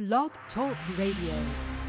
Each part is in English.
Blog Talk Radio.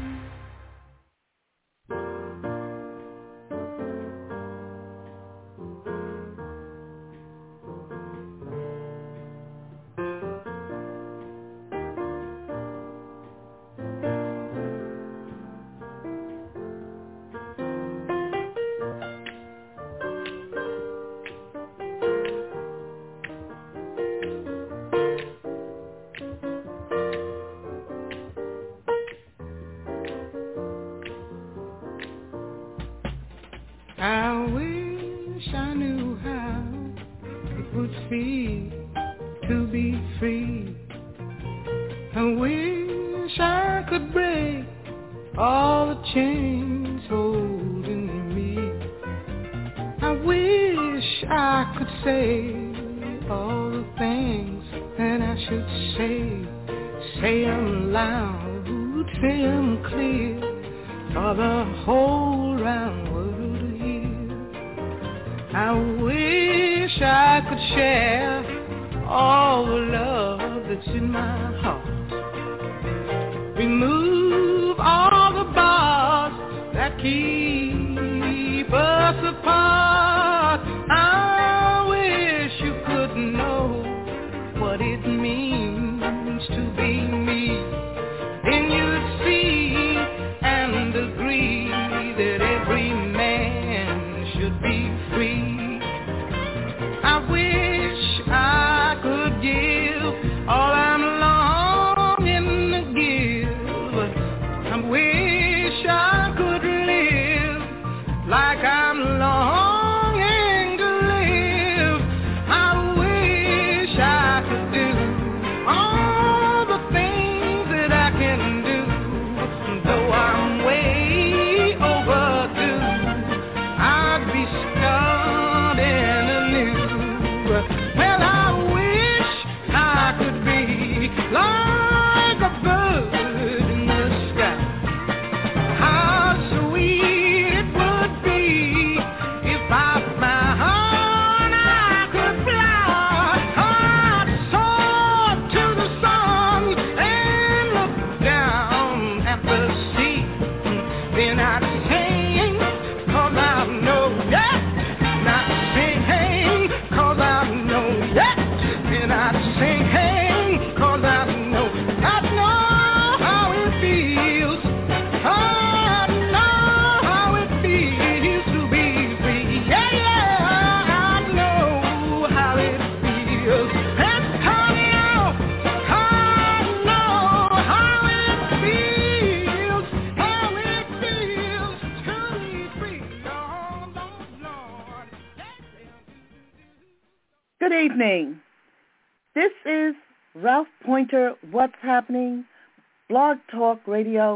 This is Ralph Pointer, What's Happening, Blog Talk Radio,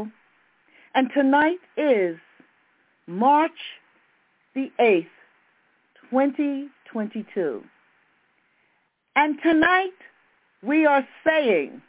and tonight is March the 8th, 2022. And tonight we are saying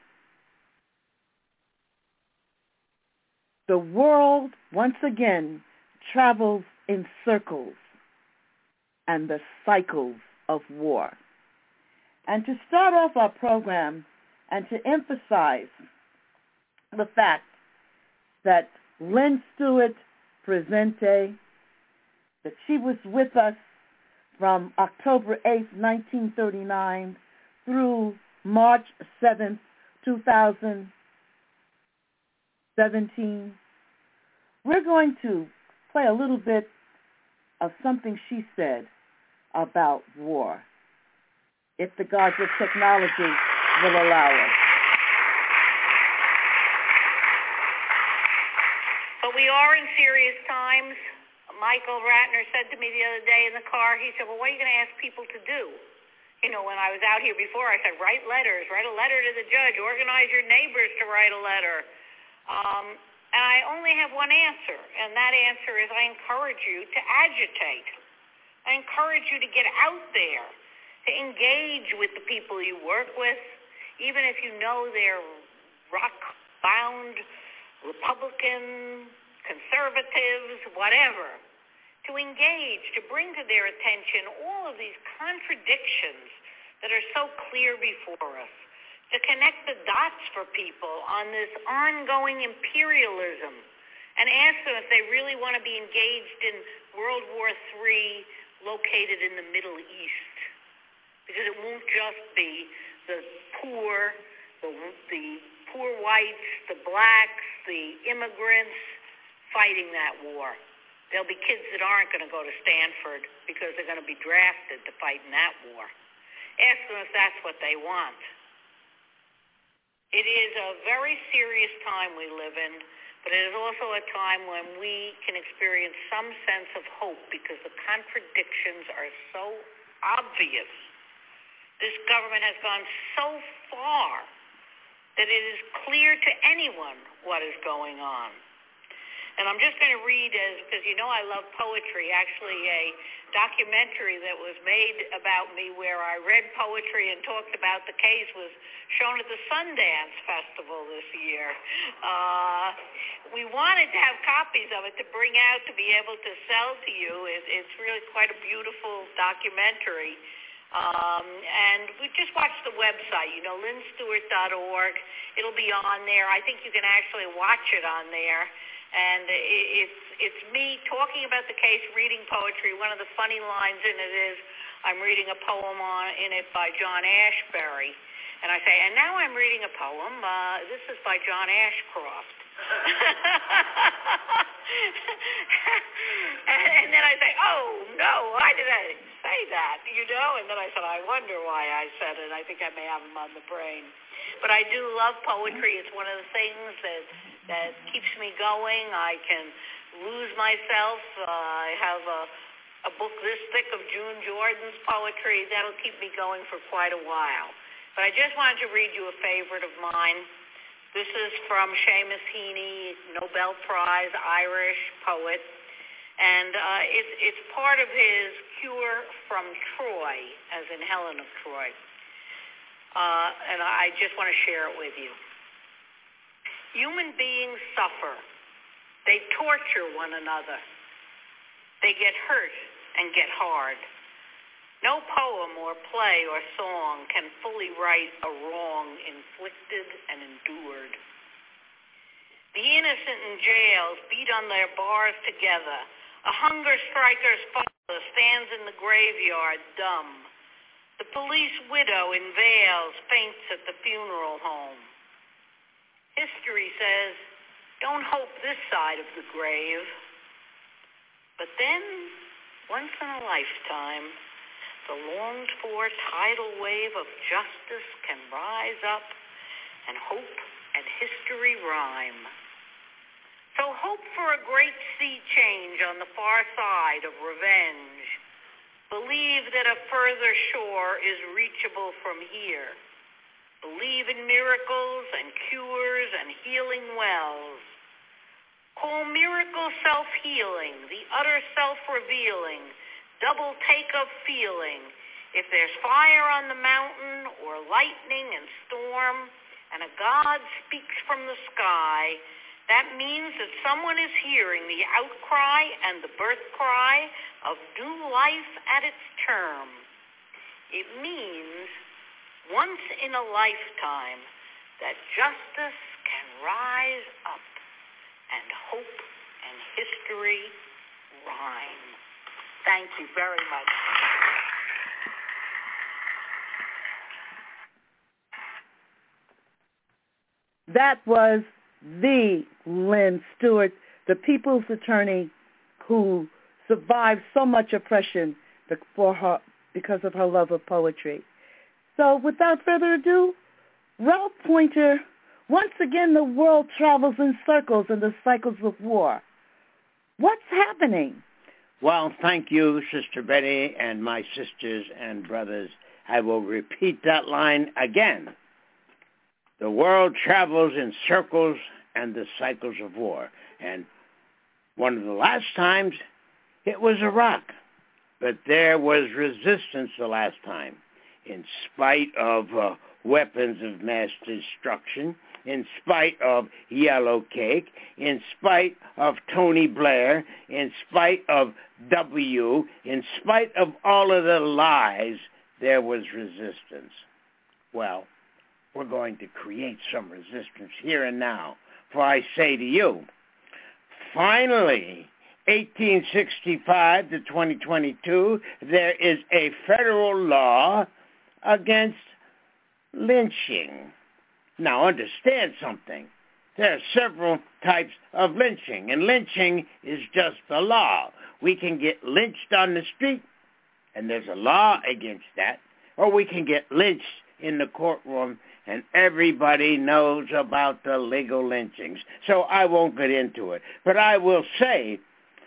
the world once again travels in circles and the cycles of war. And to start off our program and to emphasize the fact that Lynn Stewart Presente, that she was with us from October 8th, 1939 through March 7th, 2017, we're going to play a little bit of something she said about war, if the gods of technology will allow us. But we are in serious times. Michael Ratner said to me the other day in the car, he said, well, what are you going to ask people to do? You know, when I was out here before, I said, write letters, write a letter to the judge, organize your neighbors to write a letter. And I only have one answer, and that answer is I encourage you to agitate. I encourage you to get out there, to engage with the people you work with, even if you know they're rock-bound, Republican, conservatives, whatever, to engage, to bring to their attention all of these contradictions that are so clear before us, to connect the dots for people on this ongoing imperialism and ask them if they really want to be engaged in World War III located in the Middle East. Because it won't just be the poor, the poor whites, the blacks, the immigrants fighting that war. There'll be kids that aren't going to go to Stanford because they're going to be drafted to fight in that war. Ask them if that's what they want. It is a very serious time we live in, but it is also a time when we can experience some sense of hope because the contradictions are so obvious. This government has gone so far that it is clear to anyone what is going on. And I'm just going to read, because you know I love poetry, actually a documentary that was made about me where I read poetry and talked about the case was shown at the Sundance Festival this year. We wanted to have copies of it to bring out to be able to sell to you. It's really quite a beautiful documentary. And we just watched the website, lynstewart.org. It'll be on there. I think you can actually watch it on there. And it's me talking about the case, reading poetry. One of the funny lines in it is I'm reading a poem in it by John Ashbery. And I say, and now I'm reading a poem. This is by John Ashcroft. and then I say, oh, no, why did I say that? And then I said, I wonder why I said it. I think I may have them on the brain. But I do love poetry. It's one of the things that keeps me going. I can lose myself. I have a book this thick of June Jordan's poetry. That'll keep me going for quite a while. But I just wanted to read you a favorite of mine. This is from Seamus Heaney, Nobel Prize Irish poet. And it's part of his Cure from Troy, as in Helen of Troy. And I just want to share it with you. Human beings suffer. They torture one another. They get hurt and get hard. No poem or play or song can fully right a wrong inflicted and endured. The innocent in jails beat on their bars together. A hunger striker's father stands in the graveyard dumb. The police widow in veils faints at the funeral home. History says, don't hope this side of the grave. But then, once in a lifetime, the longed-for tidal wave of justice can rise up, and hope and history rhyme. So hope for a great sea change on the far side of revenge. Believe that a further shore is reachable from here. Believe in miracles and cures and healing wells. Call miracle self-healing, the utter self-revealing, double take of feeling. If there's fire on the mountain or lightning and storm, and a God speaks from the sky, that means that someone is hearing the outcry and the birth cry of new life at its term. It means once in a lifetime that justice can rise up and hope and history rhyme. Thank you very much. That was the Lynn Stewart, the people's attorney who survived so much oppression because of her love of poetry. So without further ado, Ralph Pointer, once again the world travels in circles in the cycles of war. What's happening? Well, thank you, Sister Betty, and my sisters and brothers. I will repeat that line again. The world travels in circles and the cycles of war. And one of the last times, it was Iraq. But there was resistance the last time, in spite of weapons of mass destruction, in spite of Yellow Cake, in spite of Tony Blair, in spite of W, in spite of all of the lies, there was resistance. Well, we're going to create some resistance here and now. For I say to you, finally, 1865 to 2022, there is a federal law against lynching. Now, understand something. There are several types of lynching, and lynching is just the law. We can get lynched on the street, and there's a law against that, or we can get lynched in the courtroom, and everybody knows about the legal lynchings. So I won't get into it. But I will say,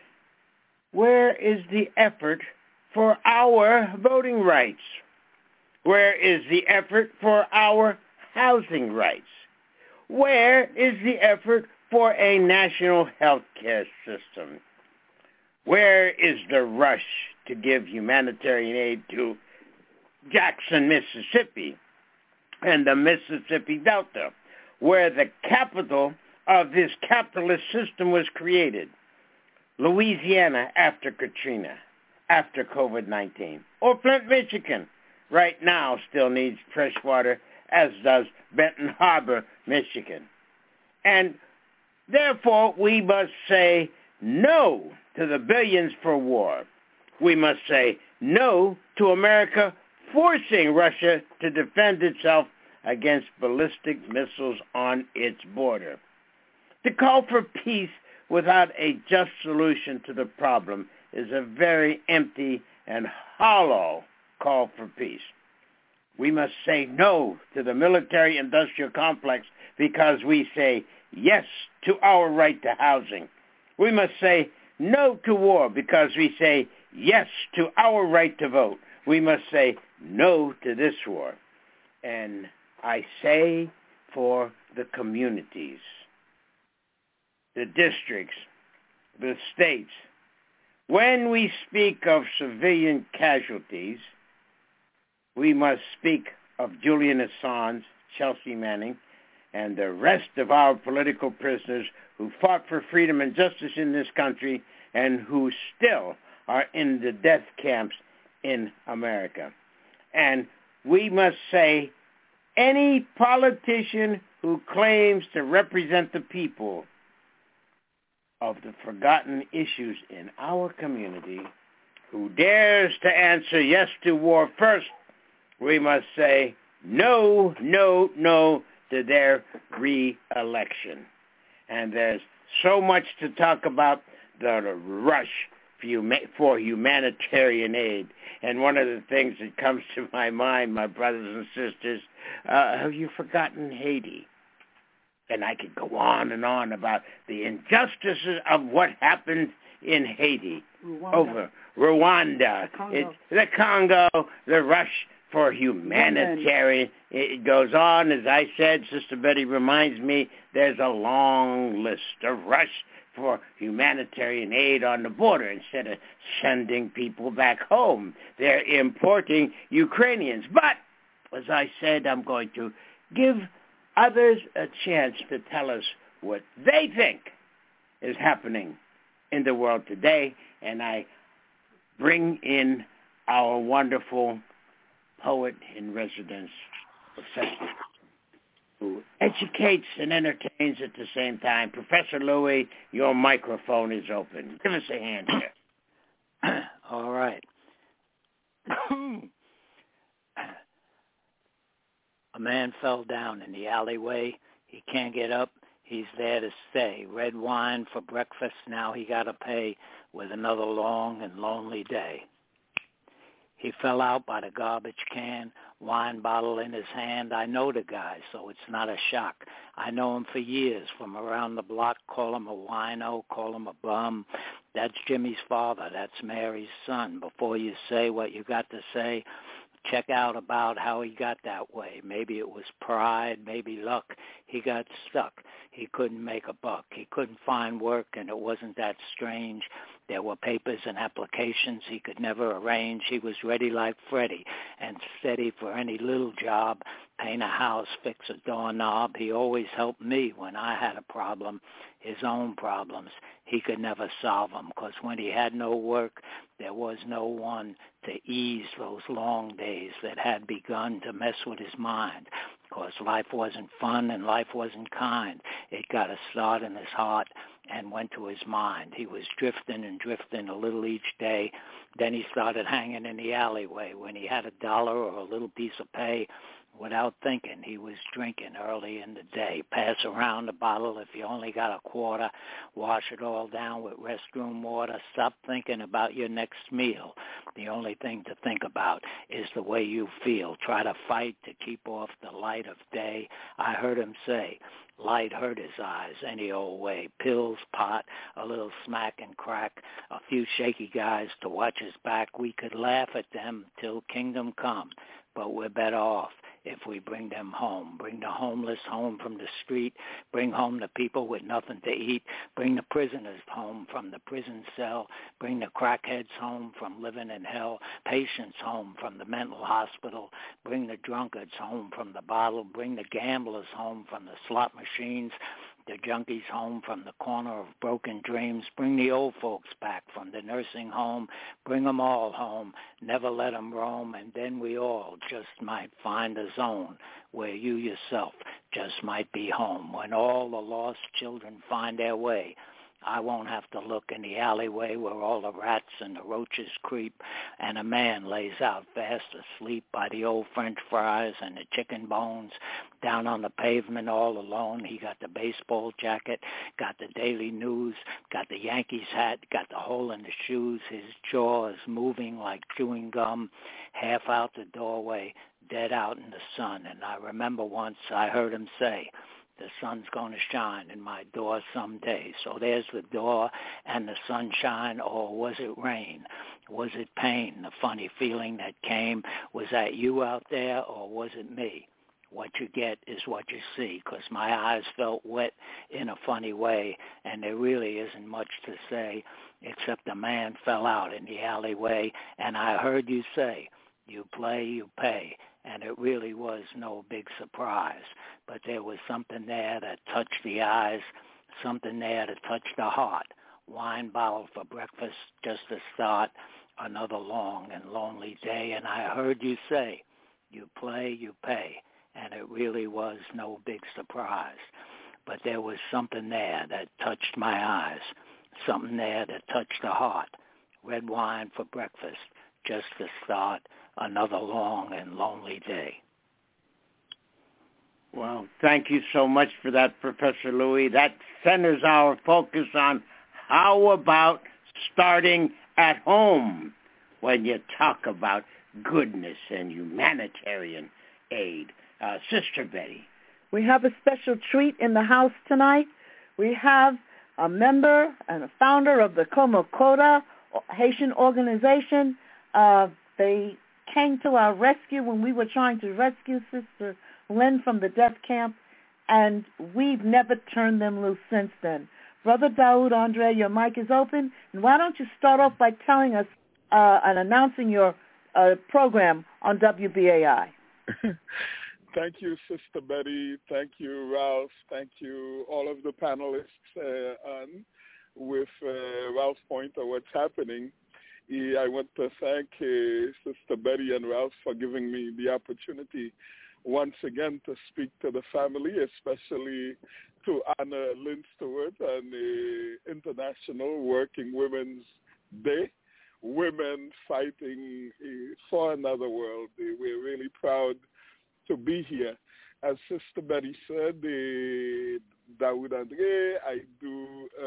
where is the effort for our voting rights? Where is the effort for our housing rights? Where is the effort for a national health care system? Where is the rush to give humanitarian aid to Jackson, Mississippi, and the Mississippi Delta, where the capital of this capitalist system was created? Louisiana after Katrina, after COVID-19, or Flint, Michigan, right now still needs fresh water, as does Benton Harbor, Michigan. And therefore, we must say no to the billions for war. We must say no to America forcing Russia to defend itself against ballistic missiles on its border. To call for peace without a just solution to the problem is a very empty and hollow call for peace. We must say no to the military-industrial complex because we say yes to our right to housing. We must say no to war because we say yes to our right to vote. We must say no to this war. And I say for the communities, the districts, the states, when we speak of civilian casualties, we must speak of Julian Assange, Chelsea Manning, and the rest of our political prisoners who fought for freedom and justice in this country and who still are in the death camps in America. And we must say any politician who claims to represent the people of the forgotten issues in our community, who dares to answer yes to war first, we must say no, no, no to their re-election. And there's so much to talk about the rush for humanitarian aid. And one of the things that comes to my mind, my brothers and sisters, have you forgotten Haiti? And I could go on and on about the injustices of what happened in Haiti, over Rwanda, the Congo, the rush for humanitarian. It goes on, as I said, Sister Betty reminds me, there's a long list, a rush for humanitarian aid on the border. Instead of sending people back home, they're importing Ukrainians. But, as I said, I'm going to give others a chance to tell us what they think is happening in the world today, and I bring in our wonderful poet in residence, Professor, who educates and entertains at the same time. Professor Louis, your microphone is open. Give us a hand here. All right. A man fell down in the alleyway. He can't get up. He's there to stay. Red wine for breakfast. Now he got to pay with another long and lonely day. He fell out by the garbage can, wine bottle in his hand. I know the guy, so it's not a shock. I know him for years, from around the block. Call him a wino, call him a bum. That's Jimmy's father. That's Mary's son. Before you say what you got to say, check out about how he got that way. Maybe it was pride, maybe luck. He got stuck. He couldn't make a buck. He couldn't find work, and it wasn't that strange. There were papers and applications he could never arrange. He was ready like Freddie and steady for any little job, paint a house, fix a doorknob. He always helped me when I had a problem, his own problems. He could never solve them because when he had no work, there was no one to ease those long days that had begun to mess with his mind. because life wasn't fun and life wasn't kind. It got a start in his heart and went to his mind. He was drifting and drifting a little each day. Then he started hanging in the alleyway. When he had $1 or a little piece of pay, without thinking, he was drinking early in the day. Pass around the bottle if you only got a quarter. Wash it all down with restroom water. Stop thinking about your next meal. The only thing to think about is the way you feel. Try to fight to keep off the light of day. I heard him say, light hurt his eyes any old way. Pills, pot, a little smack and crack, a few shaky guys to watch his back. We could laugh at them till kingdom come, but we're better off if we bring them home. Bring the homeless home from the street. Bring home the people with nothing to eat. Bring the prisoners home from the prison cell. Bring the crackheads home from living in hell. Patients home from the mental hospital. Bring the drunkards home from the bottle. Bring the gamblers home from the slot machines. The junkies home from the corner of broken dreams. Bring the old folks back from the nursing home. Bring them all home. Never let them roam. And then we all just might find a zone where you yourself just might be home. When all the lost children find their way, I won't have to look in the alleyway where all the rats and the roaches creep, and a man lays out fast asleep by the old French fries and the chicken bones. Down on the pavement all alone, he got the baseball jacket, got the Daily News, got the Yankees hat, got the hole in the shoes. His jaw is moving like chewing gum, half out the doorway, dead out in the sun. And I remember once I heard him say, the sun's going to shine in my door someday. So there's the door and the sunshine, or was it rain? Was it pain, the funny feeling that came? Was that you out there, or was it me? What you get is what you see, because my eyes felt wet in a funny way, and there really isn't much to say except a man fell out in the alleyway, and I heard you say, you play, you pay. And it really was no big surprise. But there was something there that touched the eyes, something there that touched the heart. Wine bottle for breakfast, just to start another long and lonely day. And I heard you say, you play, you pay. And it really was no big surprise. But there was something there that touched my eyes, something there that touched the heart. Red wine for breakfast, just to start another long and lonely day. Well, thank you so much for that, Professor Louis. That centers our focus on how about starting at home when you talk about goodness and humanitarian aid. Sister Betty. We have a special treat in the house tonight. We have a member and a founder of the Komokota Haitian organization. They came to our rescue when we were trying to rescue Sister Lynn from the death camp, and we've never turned them loose since then. Brother Daoud Andre, your mic is open, and why don't you start off by telling us and announcing your program on WBAI. Thank you, Sister Betty. Thank you, Ralph. Thank you, all of the panelists on with Ralph Pointer, What's Happening. I want to thank Sister Betty and Ralph for giving me the opportunity once again to speak to the family, especially to honor Lynn Stewart on the International Working Women's Day, women fighting for another world. We're really proud to be here. As Sister Betty said, Daoud Andre, I do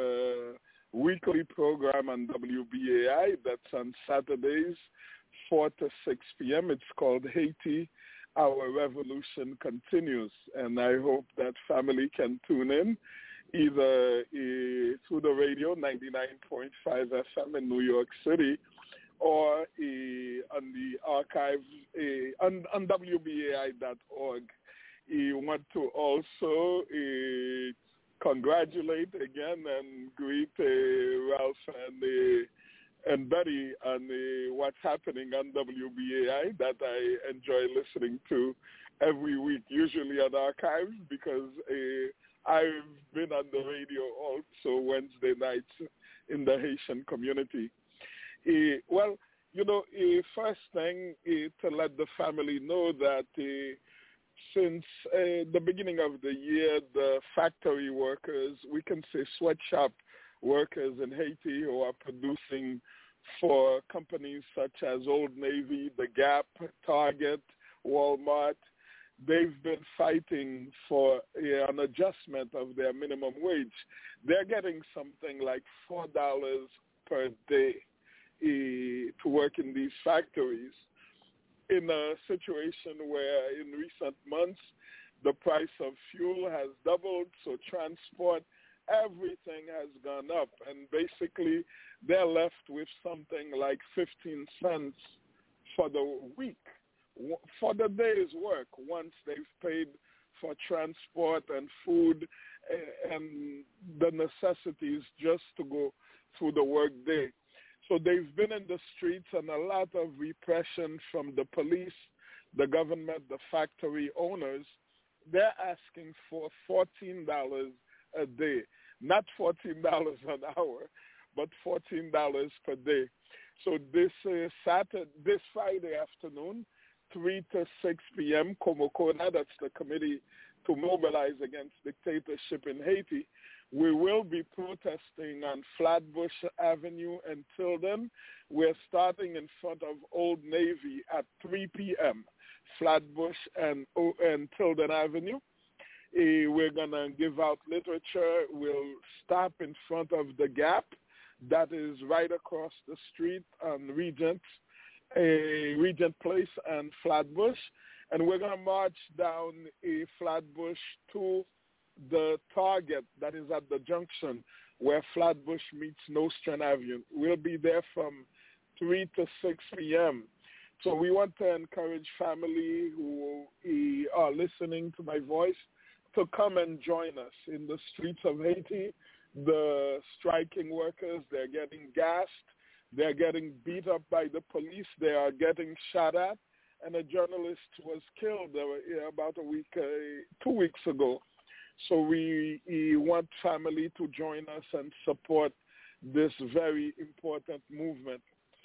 weekly program on WBAI. That's on Saturdays, 4 to 6 p.m. It's called Haiti, Our Revolution Continues. And I hope that family can tune in either through the radio, 99.5 FM in New York City, or on the archive on WBAI.org. I want to also congratulate again and greet Ralph and Betty on what's happening on WBAI that I enjoy listening to every week, usually on archives, because I've been on the radio also Wednesday nights in the Haitian community. Well, first thing to let the family know that since the beginning of the year, the factory workers, we can say sweatshop workers in Haiti who are producing for companies such as Old Navy, The Gap, Target, Walmart, they've been fighting for an adjustment of their minimum wage. They're getting something like $4 per day to work in these factories, in a situation where in recent months the price of fuel has doubled, so transport, everything has gone up, and basically they're left with something like 15 cents for the week, for the day's work, once they've paid for transport and food and the necessities just to go through the work day. So they've been in the streets, and a lot of repression from the police, the government, the factory owners. They're asking for $14 a day, not $14 an hour, but $14 per day. So this Friday afternoon, 3 to 6 p.m., Comocona, that's the Committee to Mobilize Against Dictatorship in Haiti, we will be protesting on Flatbush Avenue and Tilden. We're starting in front of Old Navy at 3 p.m., Flatbush and Tilden Avenue. We're going to give out literature. We'll stop in front of The Gap. That is right across the street on Regent Place and Flatbush. And we're going to march down Flatbush to the Target that is at the junction where Flatbush meets Nostrand Avenue. We'll be there from 3 to 6 p.m. So we want to encourage family who are listening to my voice to come and join us in the streets of Haiti. The striking workers, they're getting gassed, they're getting beat up by the police, they are getting shot at, and a journalist was killed about 2 weeks ago. So we want family to join us and support this very important movement.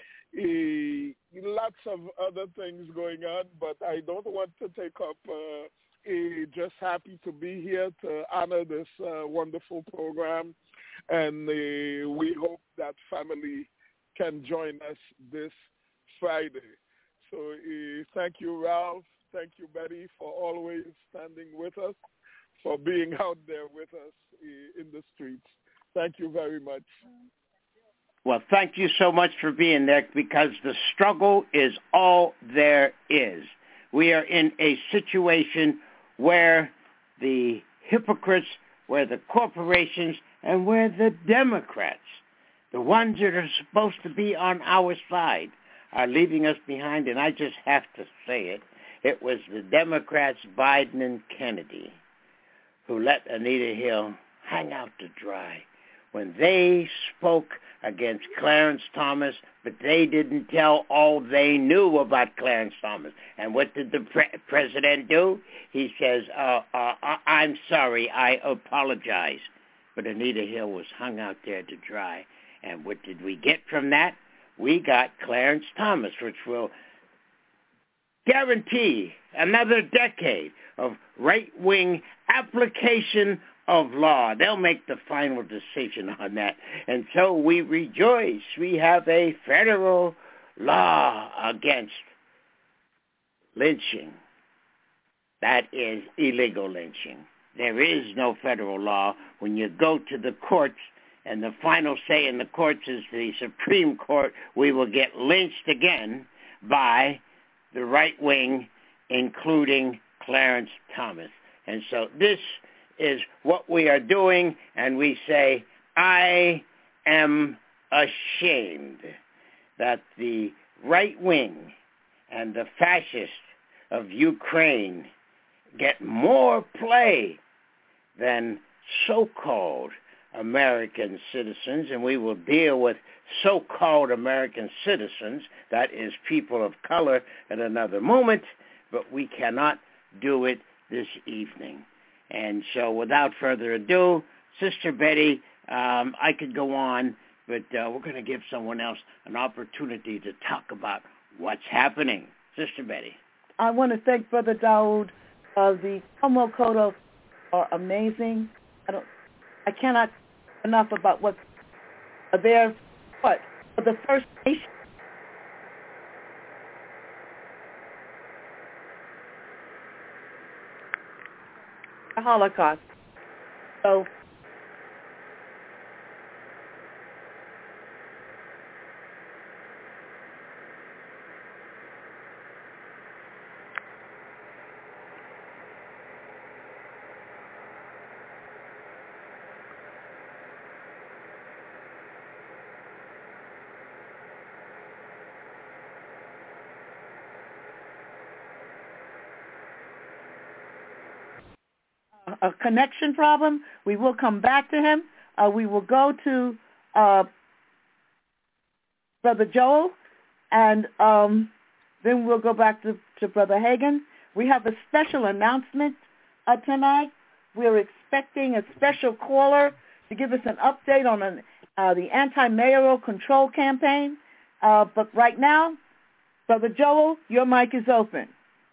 Lots of other things going on, but I don't want to take up. Just happy to be here to honor this wonderful program, and we hope that family can join us this Friday. So thank you, Ralph. Thank you, Betty, for always standing with us, for being out there with us in the streets. Thank you very much. Well, thank you so much for being there, because the struggle is all there is. We are in a situation where the hypocrites, where the corporations, and where the Democrats, the ones that are supposed to be on our side, are leaving us behind. And I just have to say it. It was the Democrats, Biden and Kennedy, who let Anita Hill hang out to dry when they spoke against Clarence Thomas, but they didn't tell all they knew about Clarence Thomas. And what did the president do? He says, I'm sorry, I apologize. But Anita Hill was hung out there to dry. And what did we get from that? We got Clarence Thomas, which will guarantee another decade of right-wing application of law. They'll make the final decision on that. And so we rejoice. We have a federal law against lynching. That is illegal lynching. There is no federal law. When you go to the courts, and the final say in the courts is the Supreme Court, we will get lynched again by the right wing, including Clarence Thomas. And so this is what we are doing, and we say, I am ashamed that the right wing and the fascists of Ukraine get more play than so-called American citizens, and we will deal with so-called American citizens, that is people of color, at another moment, but we cannot do it this evening. And so without further ado, Sister Betty, I could go on, but we're going to give someone else an opportunity to talk about what's happening. Sister Betty. I want to thank Brother Daoud The Como Kodo are amazing. I cannot enough about what they're for the First Nation. The Holocaust. So a connection problem. We will come back to him. We will go to Brother Joel, and then we'll go back to Brother Hagan. We have a special announcement tonight. We're expecting a special caller to give us an update on the anti-mayoral control campaign. But right now, Brother Joel, your mic is open.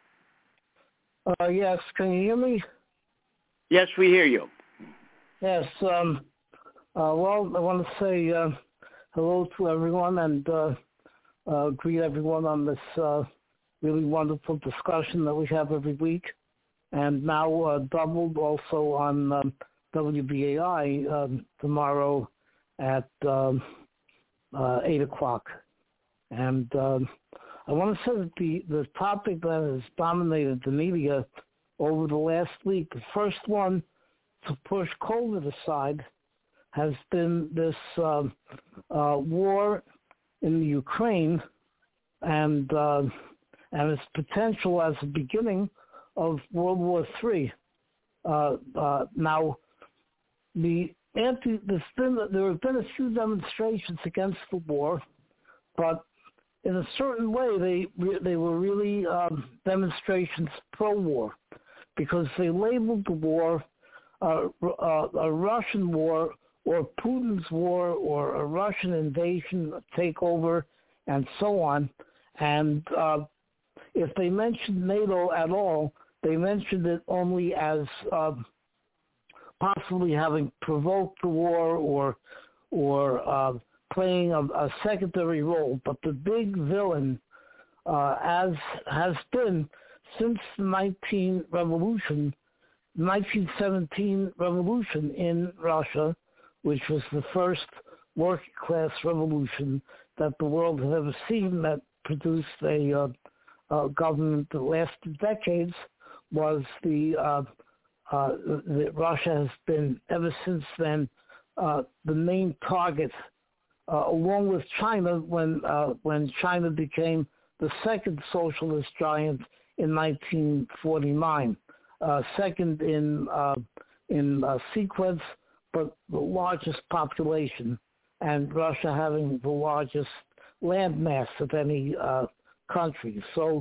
Yes, can you hear me? Yes, we hear you. Yes. Well, I want to say hello to everyone and greet everyone on this really wonderful discussion that we have every week, and now doubled also on WBAI tomorrow at 8 o'clock. And I want to say that the topic that has dominated the media over the last week, the first one to push COVID aside, has been this war in the Ukraine and its potential as the beginning of World War III. Now, there have been a few demonstrations against the war, but in a certain way they were really demonstrations pro-war, because they labeled the war a Russian war or Putin's war or a Russian invasion, a takeover, and so on. And if they mentioned NATO at all, they mentioned it only as possibly having provoked the war or playing a secondary role. But the big villain, as has been since the 1917 revolution in Russia, which was the first working class revolution that the world had ever seen, that produced a government that lasted decades, was Russia has been ever since then the main target, along with China when China became the second socialist giant in 1949, second in sequence, but the largest population, and Russia having the largest land mass of any country. So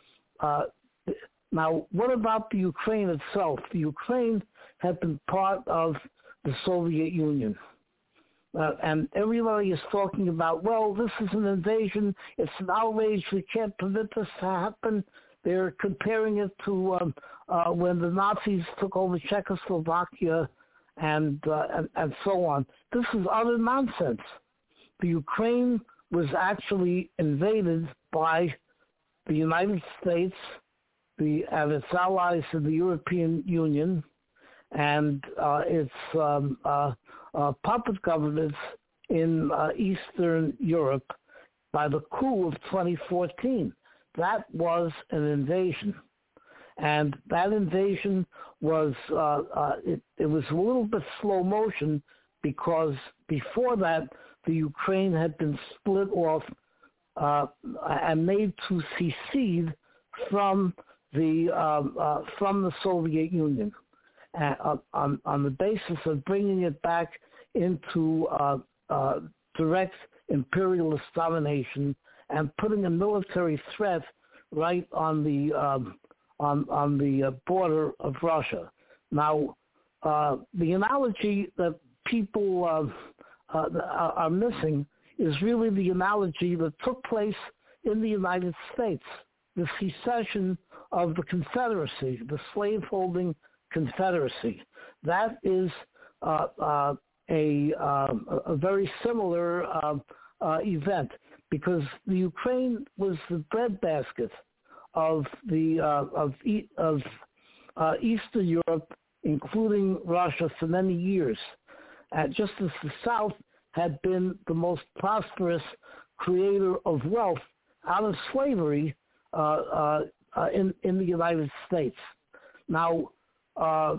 now, what about the Ukraine itself? The Ukraine had been part of the Soviet Union. And everybody is talking about, well, this is an invasion. It's an outrage. We can't permit this to happen. They're comparing it to when the Nazis took over Czechoslovakia and so on. This is utter nonsense. The Ukraine was actually invaded by the United States and its allies in the European Union and its puppet governments in Eastern Europe by the coup of 2014. That was an invasion. And that invasion was, it was a little bit slow motion, because before that, the Ukraine had been split off and made to secede from the Soviet Union on the basis of bringing it back into direct imperialist domination and putting a military threat right on the border of Russia. Now, the analogy that people are missing is really the analogy that took place in the United States, the secession of the Confederacy, the slaveholding Confederacy. That is a very similar event, because the Ukraine was the breadbasket of Eastern Europe, including Russia, for many years. Just as the South had been the most prosperous creator of wealth out of slavery in the United States. Now, are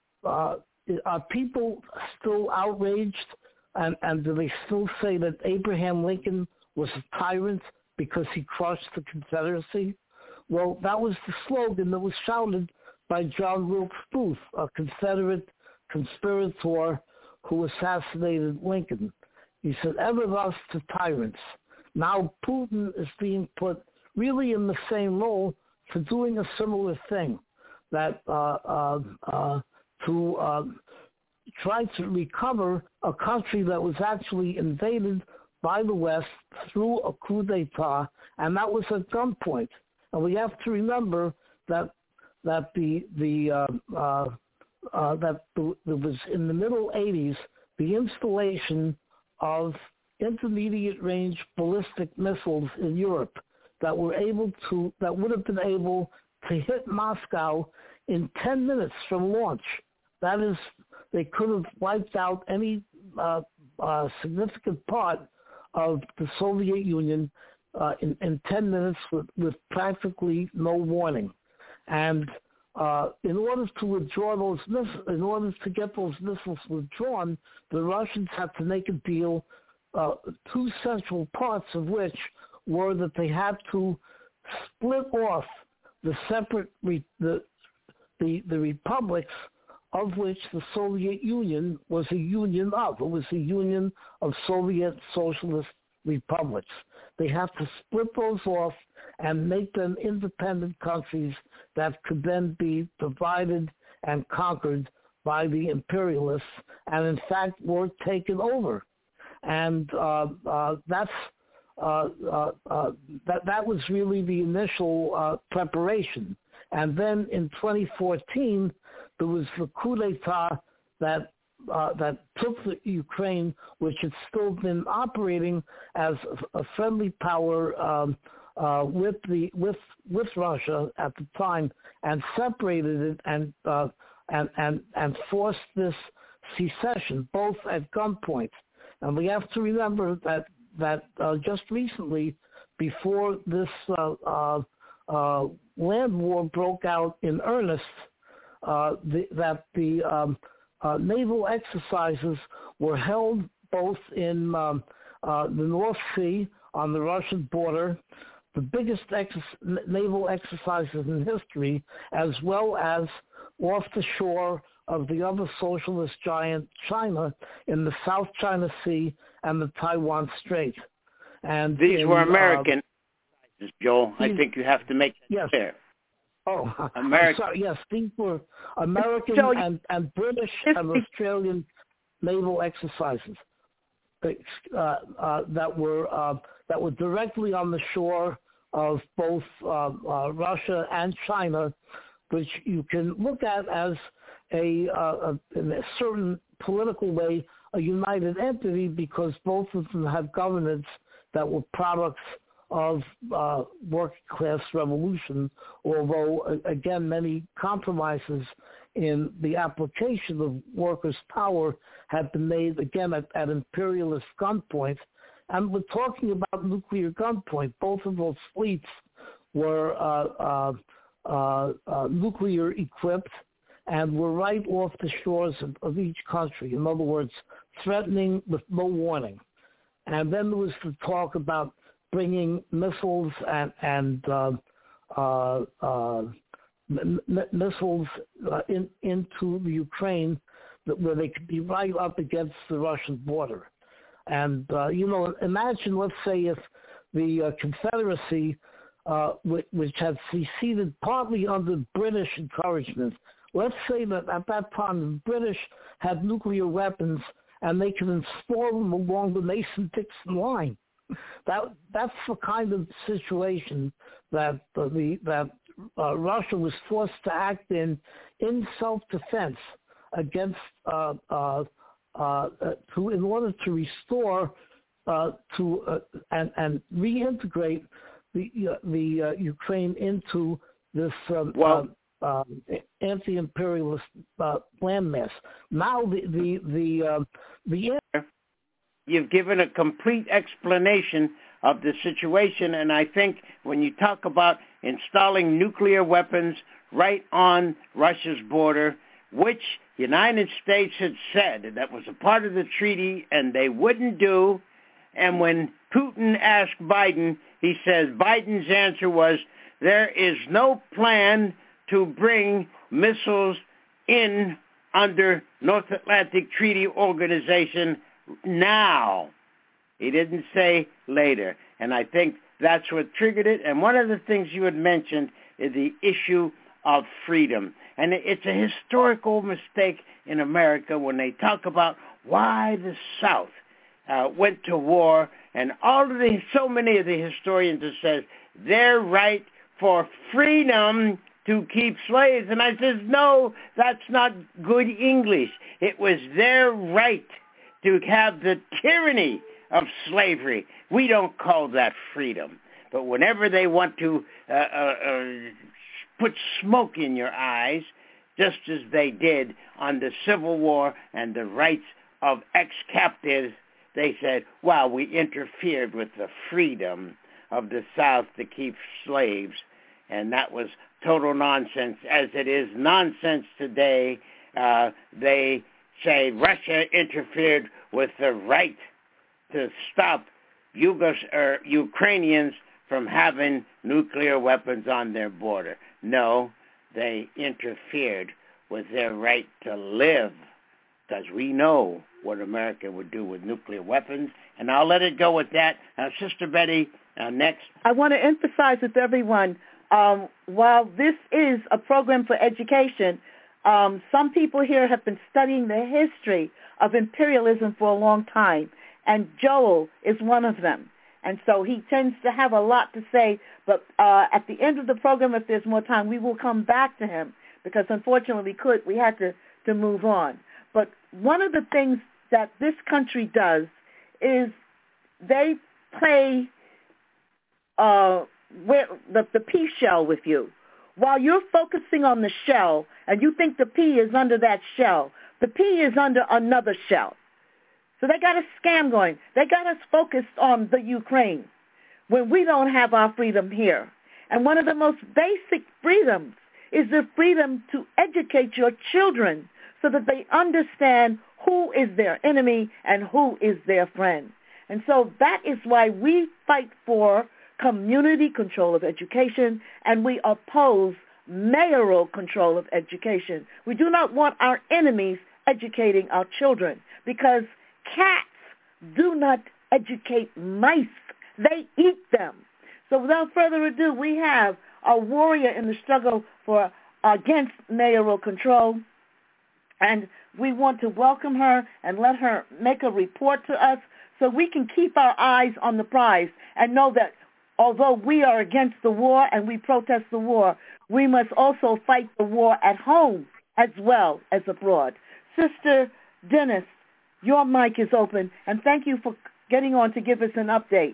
people still outraged, and do they still say that Abraham Lincoln was a tyrant because he crushed the Confederacy? Well, that was the slogan that was shouted by John Wilkes Booth, a Confederate conspirator who assassinated Lincoln. He said, "Ever thus to tyrants." Now Putin is being put really in the same role for doing a similar thing, that to try to recover a country that was actually invaded by the West through a coup d'etat, and that was at gunpoint. And we have to remember that there was in the middle 80s the installation of intermediate range ballistic missiles in Europe that would have been able to hit Moscow in 10 minutes from launch. That is, they could have wiped out any significant part of the Soviet Union in 10 minutes with practically no warning. And in order to withdraw those missiles, in order to get those missiles withdrawn, the Russians had to make a deal, two central parts of which were that they had to split off the separate the republics of which the Soviet Union was a union of. It was a union of Soviet socialist republics. They have to split those off and make them independent countries that could then be divided and conquered by the imperialists, and in fact were taken over. And that was really the initial preparation. And then in 2014, there was the coup d'etat that took the Ukraine, which had still been operating as a friendly power with Russia at the time, and separated it and forced this secession, both at gunpoint. And we have to remember that just recently, before this land war broke out in earnest, the naval exercises were held both in the North Sea on the Russian border, the biggest naval exercises in history, as well as off the shore of the other socialist giant, China, in the South China Sea and the Taiwan Strait. And these were American, Joel. I think you have to make that clear. Oh, American. Sorry, yes, these were American and British and Australian naval exercises that were directly on the shore of both Russia and China, which you can look at as in a certain political way, a united entity, because both of them have governments that were products of working class revolution, although, again, many compromises in the application of workers' power have been made, again, at imperialist gunpoint. And we're talking about nuclear gunpoint. Both of those fleets were nuclear equipped and were right off the shores of each country. In other words, threatening with no warning. And then there was the talk about bringing missiles and missiles into the Ukraine where they could be right up against the Russian border. And, imagine, let's say, if the Confederacy, which had seceded partly under British encouragement, let's say that at that time the British had nuclear weapons and they could install them along the Mason-Dixon line. That's the kind of situation that Russia was forced to act in self-defense against in order to restore and reintegrate the Ukraine into this anti-imperialist landmass. Now you've given a complete explanation of the situation, and I think when you talk about installing nuclear weapons right on Russia's border, which the United States had said that was a part of the treaty and they wouldn't do, and when Putin asked Biden, he says Biden's answer was, there is no plan to bring missiles in under North Atlantic Treaty Organization now. He didn't say later. And I think that's what triggered it. And one of the things you had mentioned is the issue of freedom. And it's a historical mistake in America when they talk about why the South went to war, and so many of the historians have said their right for freedom to keep slaves. And I says, no, that's not good English. It was their right to have the tyranny of slavery. We don't call that freedom. But whenever they want to put smoke in your eyes, just as they did on the Civil War and the rights of ex-captives, they said, well, we interfered with the freedom of the South to keep slaves. And that was total nonsense, as it is nonsense today. They say Russia interfered with the right to stop Ukrainians from having nuclear weapons on their border. No, they interfered with their right to live, because we know what America would do with nuclear weapons. And I'll let it go with that. Sister Betty, next. I want to emphasize with everyone, while this is a program for education, some people here have been studying the history of imperialism for a long time, and Joel is one of them. And so he tends to have a lot to say, but at the end of the program, if there's more time, we will come back to him, because unfortunately we had to move on. But one of the things that this country does is they play the pea shell with you. While you're focusing on the shell and you think the pea is under that shell, the pea is under another shell. So they got a scam going. They got us focused on the Ukraine when we don't have our freedom here. And one of the most basic freedoms is the freedom to educate your children so that they understand who is their enemy and who is their friend. And so that is why we fight for community control of education, and we oppose mayoral control of education. We do not want our enemies educating our children, because cats do not educate mice. They eat them. So without further ado, we have a warrior in the struggle against mayoral control, and we want to welcome her and let her make a report to us so we can keep our eyes on the prize and know that although we are against the war and we protest the war, we must also fight the war at home as well as abroad. Sister Dennis, your mic is open, and thank you for getting on to give us an update.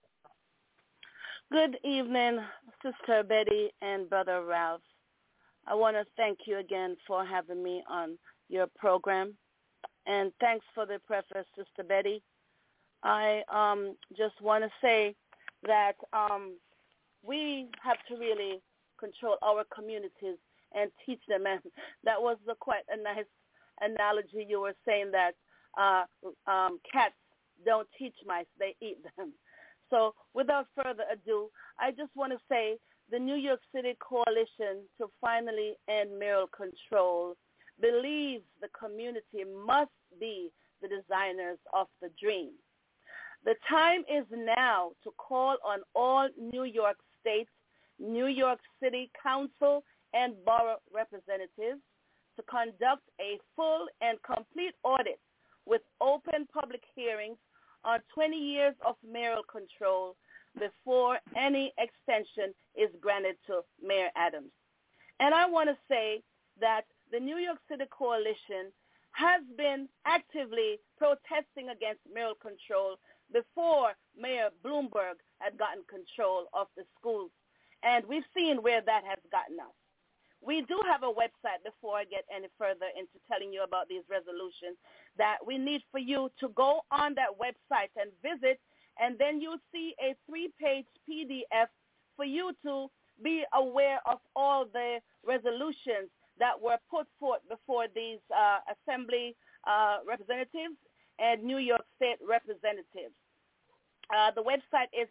Good evening, Sister Betty and Brother Ralph. I want to thank you again for having me on your program, and thanks for the preface, Sister Betty. I just want to say that we have to really control our communities and teach them. And that was quite a nice analogy. You were saying that cats don't teach mice, they eat them. So without further ado, I just want to say the New York City Coalition to finally end mayoral control believes the community must be the designers of the dream. The time is now to call on all New York State, New York City Council, and borough representatives to conduct a full and complete audit with open public hearings on 20 years of mayoral control before any extension is granted to Mayor Adams. And I want to say that the New York City Coalition has been actively protesting against mayoral control before Mayor Bloomberg had gotten control of the schools. And we've seen where that has gotten us. We do have a website, before I get any further into telling you about these resolutions, that we need for you to go on that website and visit, and then you'll see a 3-page PDF for you to be aware of all the resolutions that were put forth before these Assembly representatives and New York State representatives. The website is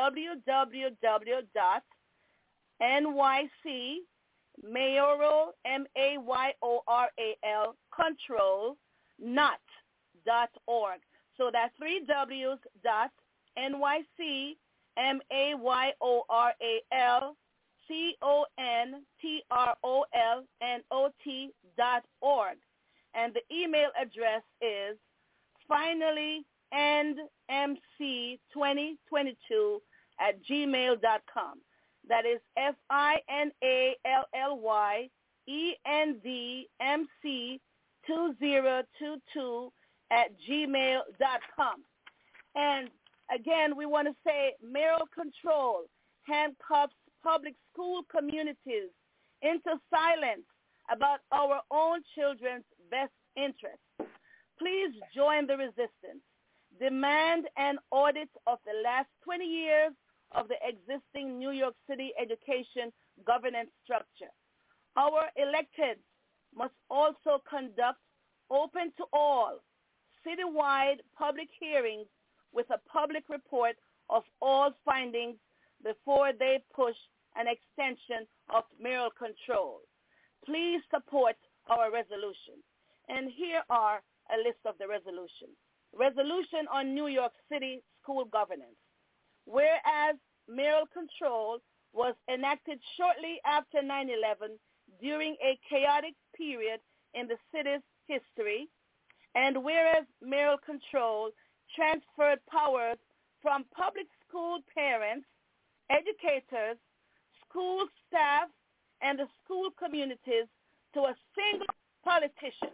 www.nycmayoral, MAYORAL, control.org. So that's 3 W's dot NYCMAYORAL CONTROLNOT.org. And the email address is finallyendmc2022@gmail.com. That is finallyendmc2022@gmail.com. And again, we want to say mayoral control handcuffs public school communities into silence about our own children's best interests. Please join the resistance. Demand an audit of the last 20 years of the existing New York City education governance structure. Our electeds must also conduct open to all citywide public hearings with a public report of all findings before they push an extension of mayoral control. Please support our resolution. And here are a list of the resolutions. Resolution on New York City school governance. Whereas mayoral control was enacted shortly after 9/11 during a chaotic period in the city's history, and whereas mayoral control transferred powers from public school parents, educators, school staff, and the school communities to a single politician.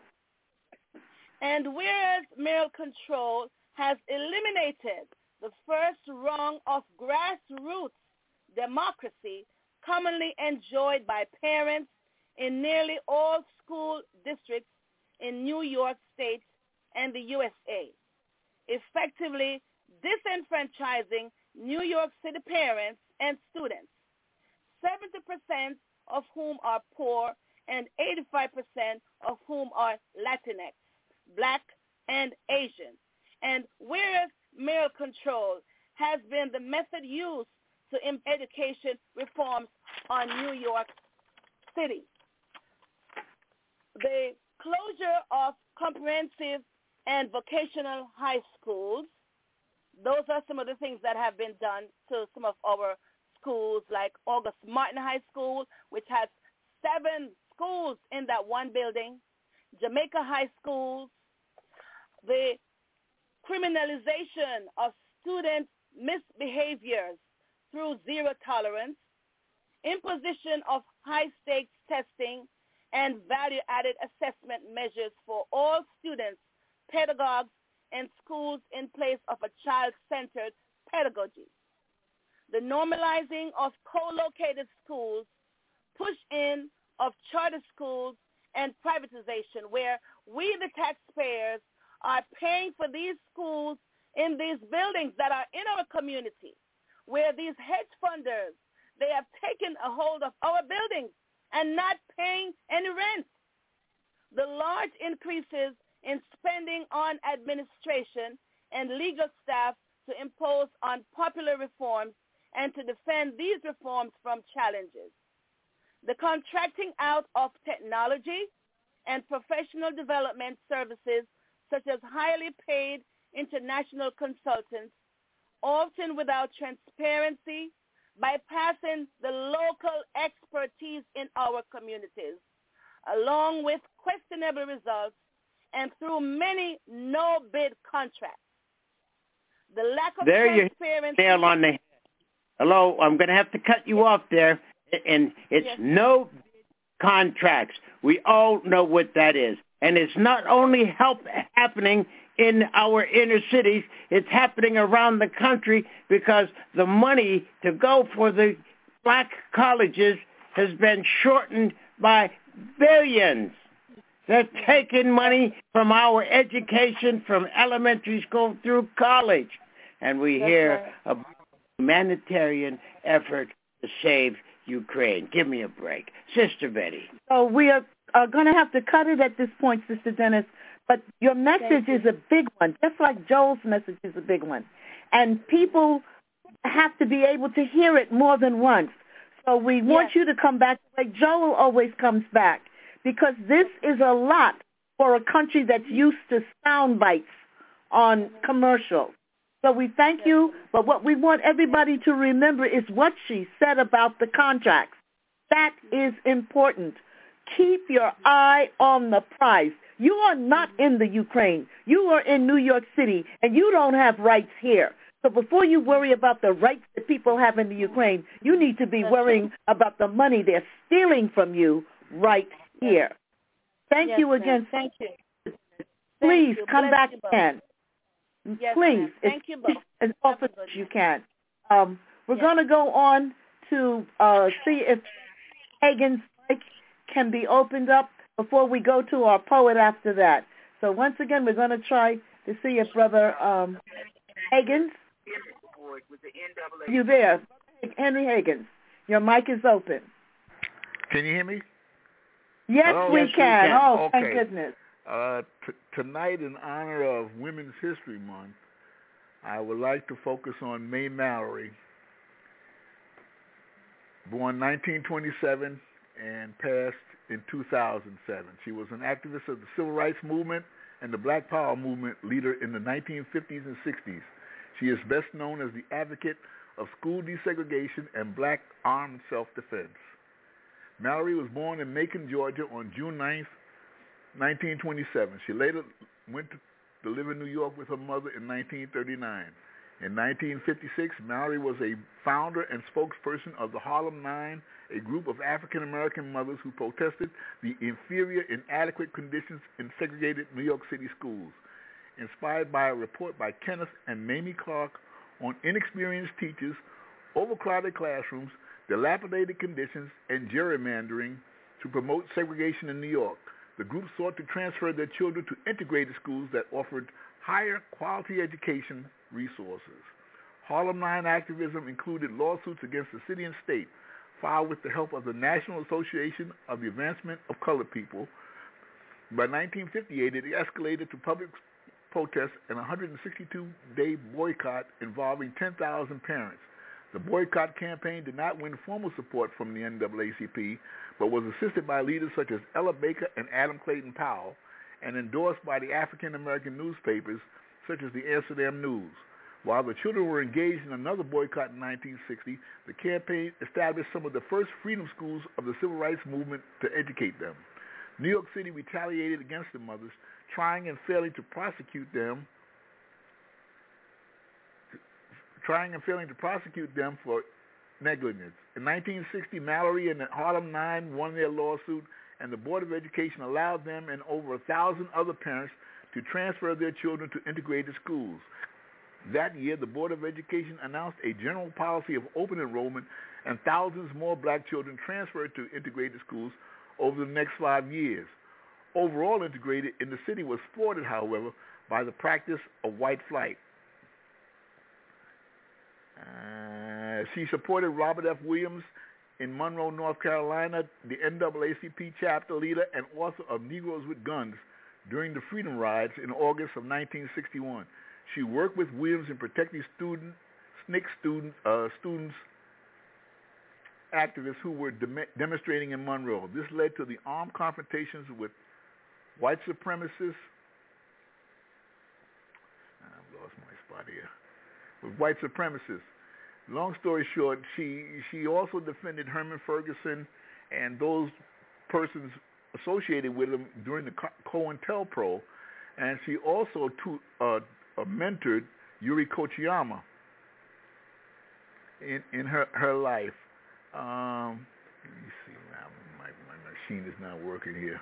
And whereas mayoral control has eliminated the first rung of grassroots democracy commonly enjoyed by parents in nearly all school districts in New York State and the USA, effectively disenfranchising New York City parents and students, 70% of whom are poor and 85% of whom are Latinx, Black, and Asian. And whereas mayoral control has been the method used to implement education reforms on New York City. The closure of comprehensive and vocational high schools, those are some of the things that have been done to some of our schools, like August Martin High School, which has 7 schools in that one building, Jamaica High Schools, the criminalization of student misbehaviors through zero tolerance, imposition of high-stakes testing, and value-added assessment measures for all students, pedagogues, and schools in place of a child-centered pedagogy. The normalizing of co-located schools, push-in of charter schools, and privatization, where we, the taxpayers, are paying for these schools in these buildings that are in our community, where these hedge funders, they have taken a hold of our buildings and not paying any rent. The large increases in spending on administration and legal staff to impose unpopular reforms and to defend these reforms from challenges. The contracting out of technology and professional development services such as highly paid international consultants, often without transparency, bypassing the local expertise in our communities, along with questionable results and through many no-bid contracts. The lack of transparency. Nail on the head. Hello, I'm going to have to cut you off there. And it's no contracts. We all know what that is. And it's not only happening in our inner cities, it's happening around the country because the money to go for the black colleges has been shortened by billions. They're taking money from our education from elementary school through college. And we hear a humanitarian effort to save Ukraine. Give me a break. Sister Betty. So we are going to have to cut it at this point, Sister Dennis, but your message is a big one, just like Joel's message is a big one. And people have to be able to hear it more than once. So we want you to come back like Joel always comes back, because this is a lot for a country that's used to sound bites on commercials. So we thank you, but what we want everybody to remember is what she said about the contracts. That is important. Keep your eye on the prize. You are not in the Ukraine. You are in New York City, and you don't have rights here. So before you worry about the rights that people have in the Ukraine, you need to be worrying about the money they're stealing from you right here. Thank you again. Thank you. Please come back again. Yes, please, thank you both. As often as you can. We're going to go on to see if Hagen's mic can be opened up before we go to our poet after that. So once again, we're going to try to see if Brother Hagens, you there? Henry Hagens, your mic is open. Can you hear me? Yes, Hello? we can. Oh, okay. Thank goodness. Tonight, in honor of Women's History Month, I would like to focus on Mae Mallory, born 1927 and passed in 2007. She was an activist of the Civil Rights Movement and the Black Power movement leader in the 1950s and 60s. She is best known as the advocate of school desegregation and black armed self-defense. Mallory was born in Macon, Georgia on June 9th, 1927. She later went to live in New York with her mother in 1939. In 1956, Mallory was a founder and spokesperson of the Harlem Nine, a group of African-American mothers who protested the inferior, inadequate conditions in segregated New York City schools. Inspired by a report by Kenneth and Mamie Clark on inexperienced teachers, overcrowded classrooms, dilapidated conditions, and gerrymandering to promote segregation in New York, the group sought to transfer their children to integrated schools that offered higher quality education resources. Harlem Nine activism included lawsuits against the city and state, filed with the help of the National Association of the Advancement of Colored People. By 1958, it escalated to public protests and a 162-day boycott involving 10,000 parents. The boycott campaign did not win formal support from the NAACP, but was assisted by leaders such as Ella Baker and Adam Clayton Powell, and endorsed by the African-American newspapers such as the Amsterdam News. While the children were engaged in another boycott in 1960, the campaign established some of the first freedom schools of the Civil Rights Movement to educate them. New York City retaliated against the mothers, trying and failing to prosecute them for negligence. In 1960, Mallory and the Harlem Nine won their lawsuit, and the Board of Education allowed them and over 1,000 other parents to transfer their children to integrated schools. That year, the Board of Education announced a general policy of open enrollment, and thousands more black children transferred to integrated schools over the next 5 years. Overall integrated in the city was thwarted, however, by the practice of white flight. She supported Robert F. Williams in Monroe, North Carolina, the NAACP chapter leader and author of Negroes with Guns during the Freedom Rides in August of 1961. She worked with Williams in protecting SNCC students, activists who were demonstrating in Monroe. This led to the armed confrontations with white supremacists. I've lost my spot here. With white supremacists. Long story short, she also defended Herman Ferguson and those persons associated with him during the COINTELPRO, and she also mentored Yuri Kochiyama in her life. Let me see. My machine is not working here.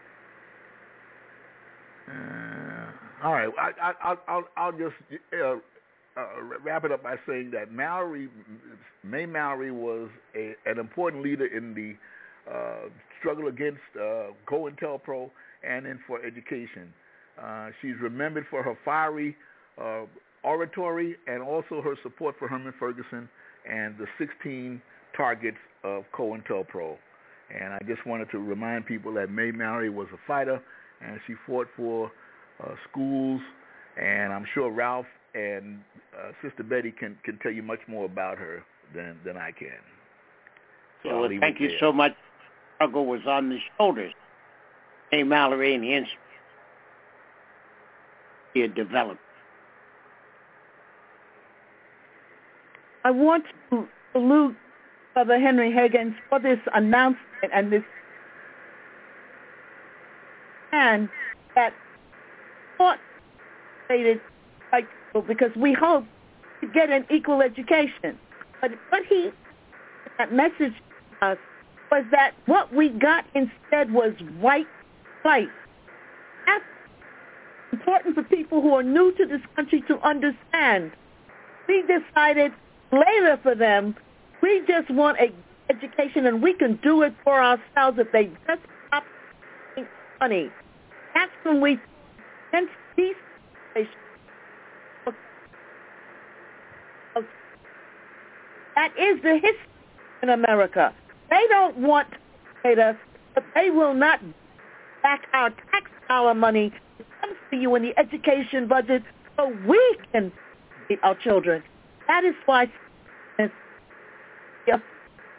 All right. I'll just wrap it up by saying that May Mallory was an important leader in the struggle against COINTELPRO and then for education. She's remembered for her fiery oratory and also her support for Herman Ferguson and the 16 targets of COINTELPRO. And I just wanted to remind people that May Mallory was a fighter, and she fought for schools, and I'm sure Ralph and Sister Betty can tell you much more about her than I can. So well, thank you so much. The struggle was on the shoulders. May Mallory and the instrument he had developed. I want to salute Brother Henry Higgins for this announcement and this and that thought stated because we hope to get an equal education. But what that message to us was that what we got instead was white flight. That's important for people who are new to this country to understand. We decided later for them, we just want an education and we can do it for ourselves if they just stop spending money. That's when we against these that is the history in America. They don't want to pay us, but they will not back our tax dollar money that comes to you in the education budget so we can feed our children. That is why. Yep.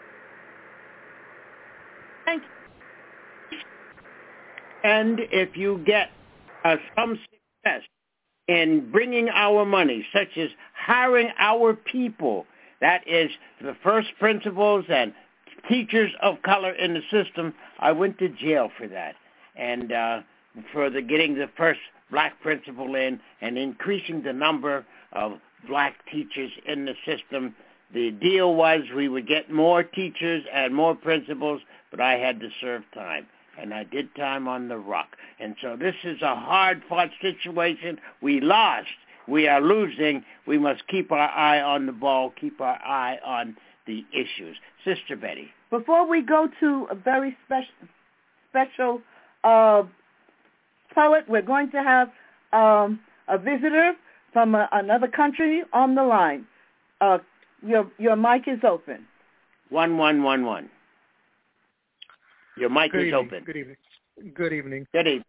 Thank you. And if you get some success in bringing our money, such as hiring our people, that is the first principals and teachers of color in the system. I went to jail for that. And for getting the first black principal in and increasing the number of black teachers in the system. The deal was we would get more teachers and more principals, but I had to serve time. And I did time on the rock. And so this is a hard-fought situation. We lost. We are losing. We must keep our eye on the ball, keep our eye on the issues. Sister Betty. Before we go to a very special poet, we're going to have a visitor from another country on the line. Your mic is open. 1111. Your mic is open. Good evening. Good evening. Good evening.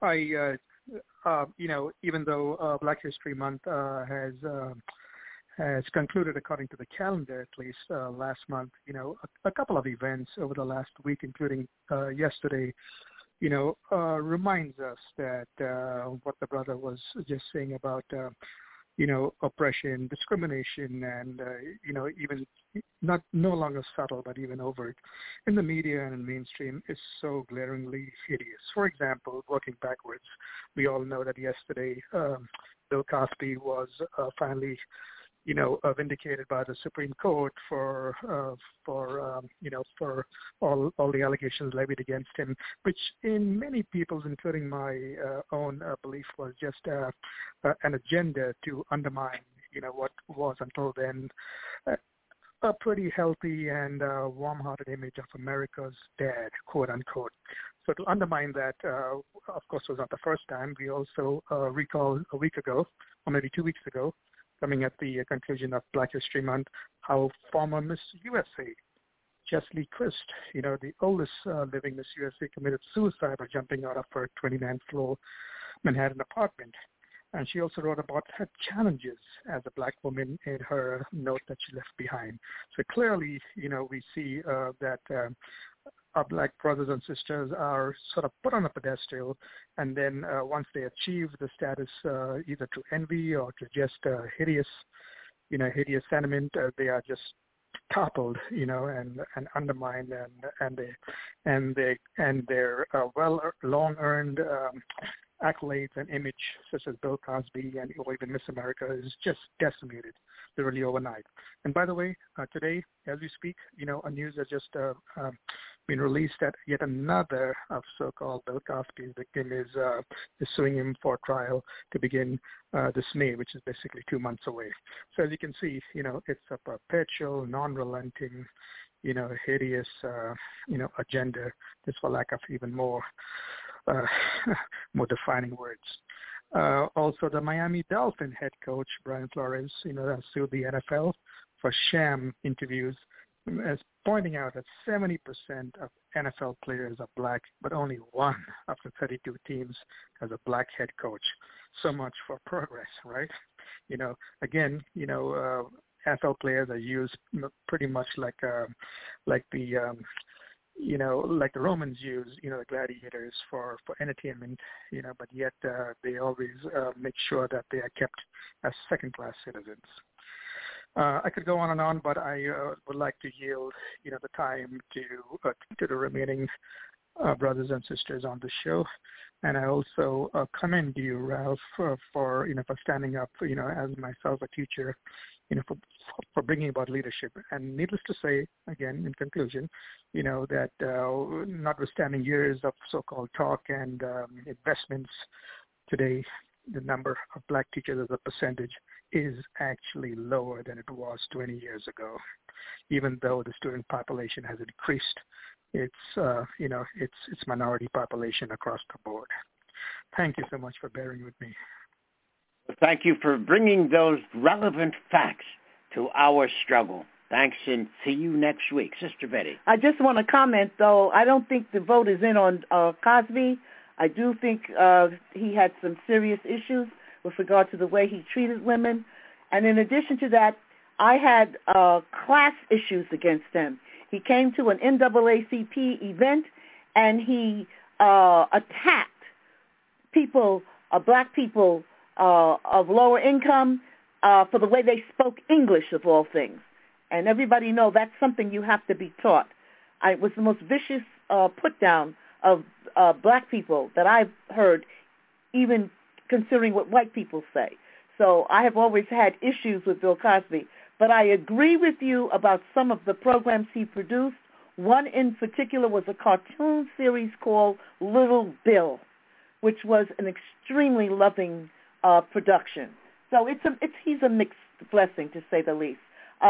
Even though Black History Month has concluded according to the calendar, at least last month, a couple of events over the last week, including yesterday, reminds us that what the brother was just saying about, oppression, discrimination, and, even no longer subtle, but even overt in the media and in mainstream is so glaringly hideous. For example, working backwards, we all know that yesterday Bill Cosby was finally vindicated by the Supreme Court for all the allegations levied against him, which in many people's, including my own belief, was just an agenda to undermine, what was until then a pretty healthy and warm-hearted image of America's dad, quote unquote. So to undermine that, of course, was not the first time. We also recall a week ago, or maybe 2 weeks ago, coming at the conclusion of Black History Month, how former Miss USA, Jessie Christ, the oldest living Miss USA, committed suicide by jumping out of her 29th floor Manhattan apartment. And she also wrote about her challenges as a black woman in her note that she left behind. So clearly, we see that our black brothers and sisters are sort of put on a pedestal, and then once they achieve the status, either to envy or to just hideous sentiment, they are just toppled, and undermined, and their long earned accolades and image such as Bill Cosby and or even Miss America is just decimated literally overnight. And by the way, today, as we speak, a news has just been released that yet another of so-called Bill Cosby's victim is suing him for trial to begin this May, which is basically 2 months away. So as you can see, it's a perpetual, non-relenting, hideous, agenda, just for lack of even more defining words. Also, the Miami Dolphin head coach, Brian Flores, has sued the NFL for sham interviews, as pointing out that 70% of NFL players are black, but only one of the 32 teams has a black head coach. So much for progress, right? Again, NFL players are used pretty much like the Romans use, the gladiators for entertainment, but yet they always make sure that they are kept as second-class citizens. I could go on, but I would like to yield, the time to the remaining brothers and sisters on the show. And I also commend you, Ralph, for standing up, as myself a teacher, for bringing about leadership. And needless to say, again, in conclusion, that notwithstanding years of so-called talk and investments, today the number of black teachers as a percentage is actually lower than it was 20 years ago. Even though the student population has increased, it's minority population across the board. Thank you so much for bearing with me. Thank you for bringing those relevant facts to our struggle. Thanks, and see you next week. Sister Betty. I just want to comment, though, I don't think the vote is in on Cosby. I do think he had some serious issues with regard to the way he treated women. And in addition to that, I had class issues against him. He came to an NAACP event, and he attacked people, black people of lower income, for the way they spoke English, of all things. And everybody know that's something you have to be taught. It was the most vicious put-down of black people that I've heard, even considering what white people say. So I have always had issues with Bill Cosby. But I agree with you about some of the programs he produced. One in particular was a cartoon series called Little Bill, which was an extremely loving production. So he's a mixed blessing, to say the least.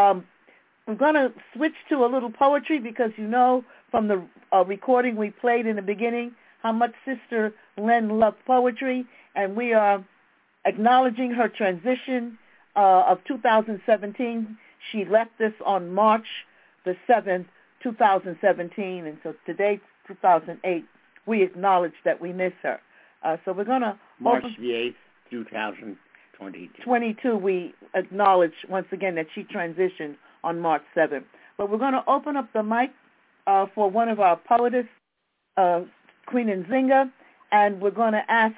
We're going to switch to a little poetry because from the recording we played in the beginning how much Sister Len loved poetry, and we are acknowledging her transition of 2017. She left us on March the 7th, 2017, and so today, 2008, we acknowledge that we miss her. So we're going to... March the 8th, 2022. We acknowledge once again that she transitioned on March 7th. But we're going to open up the mic for one of our poetess, Queen Nzinga, and we're going to ask...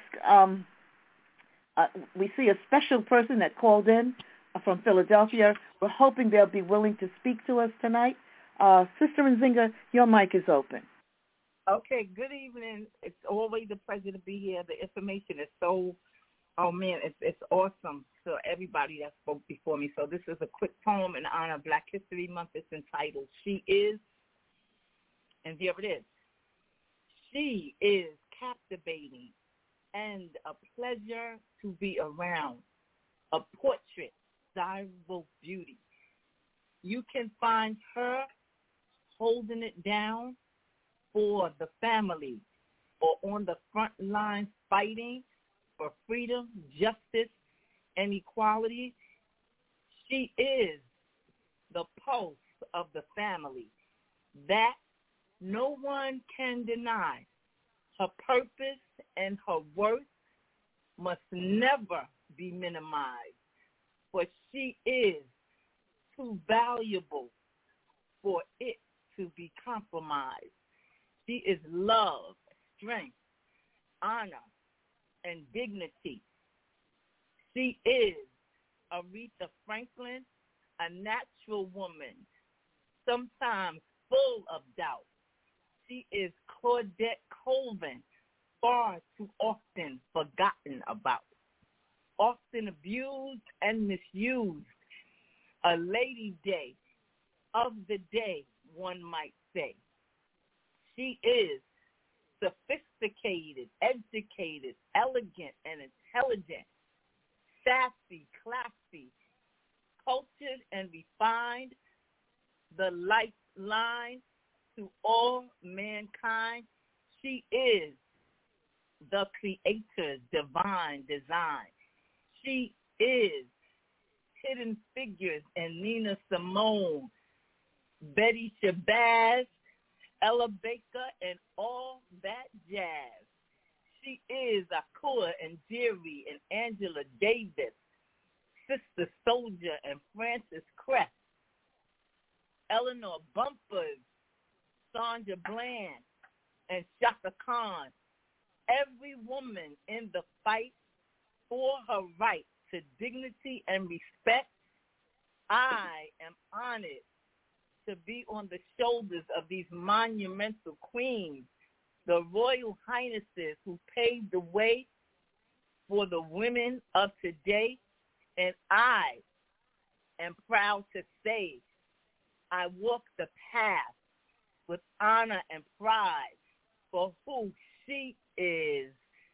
we see a special person that called in from Philadelphia. We're hoping they'll be willing to speak to us tonight. Sister Nzinga, your mic is open. Okay, good evening. It's always a pleasure to be here. The information is so, it's awesome. So everybody that spoke before me. So this is a quick poem in honor of Black History Month. It's entitled, She Is, and here it is. She is captivating and a pleasure to be around, a portrait, desirable beauty. You can find her holding it down for the family or on the front line fighting for freedom, justice, and equality. She is the pulse of the family that no one can deny. Her purpose and her worth must never be minimized, for she is too valuable for it to be compromised. She is love, strength, honor, and dignity. She is Aretha Franklin, a natural woman, sometimes full of doubt. She is Claudette Colvin, far too often forgotten about, often abused and misused. A lady day of the day, one might say. She is sophisticated, educated, elegant, and intelligent, sassy, classy, cultured, and refined, the lifeline to all mankind. She is the creator's divine design. She is Hidden Figures and Nina Simone, Betty Shabazz, Ella Baker, and all that jazz. She is Akua and Jerry and Angela Davis, Sister Soldier and Frances Crest, Eleanor Bumpers, Sandra Bland, and Shaka Khan. Every woman in the fight for her right to dignity and respect. I am honored to be on the shoulders of these monumental queens, the royal highnesses who paved the way for the women of today. And I am proud to say I walk the path with honor and pride for who she is.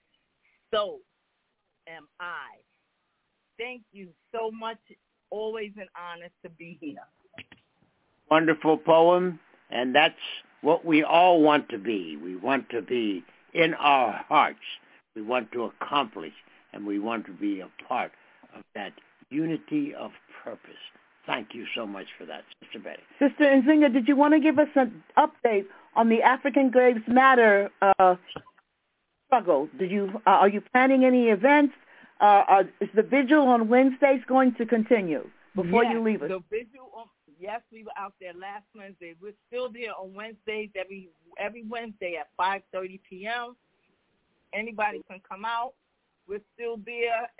So am I. Thank you so much. Always an honor to be here. Wonderful poem, and that's what we all want to be. We want to be in our hearts. We want to accomplish, and we want to be a part of that unity of purpose. Thank you so much for that, Sister Betty. Sister Nzinga, did you want to give us an update on the African Graves Matter struggle? Are you planning any events? Is the vigil on Wednesdays going to continue before you leave us? The vigil yes, we were out there last Wednesday. We're still there on Wednesdays, every Wednesday at 5:30 p.m. Anybody can come out. We're still there.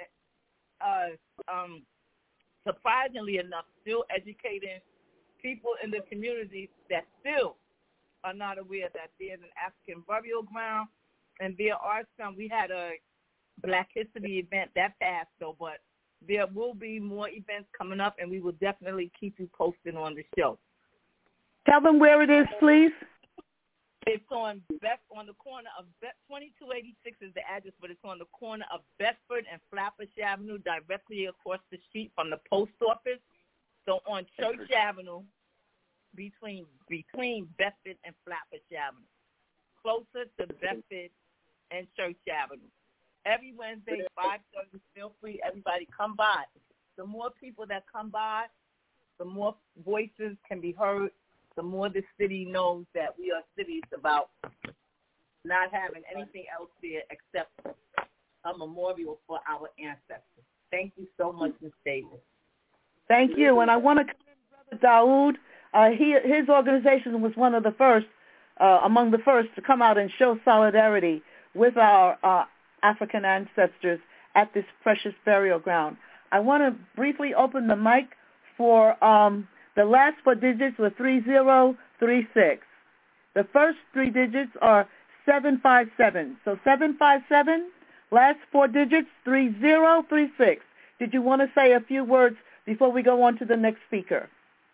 Surprisingly enough, still educating people in the community that still are not aware that there's an African burial ground, and there are some. We had a Black History event that passed, though, but there will be more events coming up, and we will definitely keep you posted on the show. Tell them where it is, please. It's on the corner of 2286 is the address, but it's on the corner of Bedford and Flatbush Avenue, directly across the street from the post office. So on Church Avenue, between Bedford and Flatbush Avenue, closer to Bedford and Church Avenue. Every Wednesday, 5:30, feel free, everybody, come by. The more people that come by, the more voices can be heard, the more the city knows that we are serious about not having anything else there except a memorial for our ancestors. Thank you so much, Ms. Davis. Thank you, and I want to commend Brother Daoud. His organization was one of the first, among the first, to come out and show solidarity with our African ancestors at this precious burial ground. I want to briefly open the mic for the last four digits were 3036. The first three digits are 757. So 757, last four digits, 3036. Did you want to say a few words before we go on to the next speaker?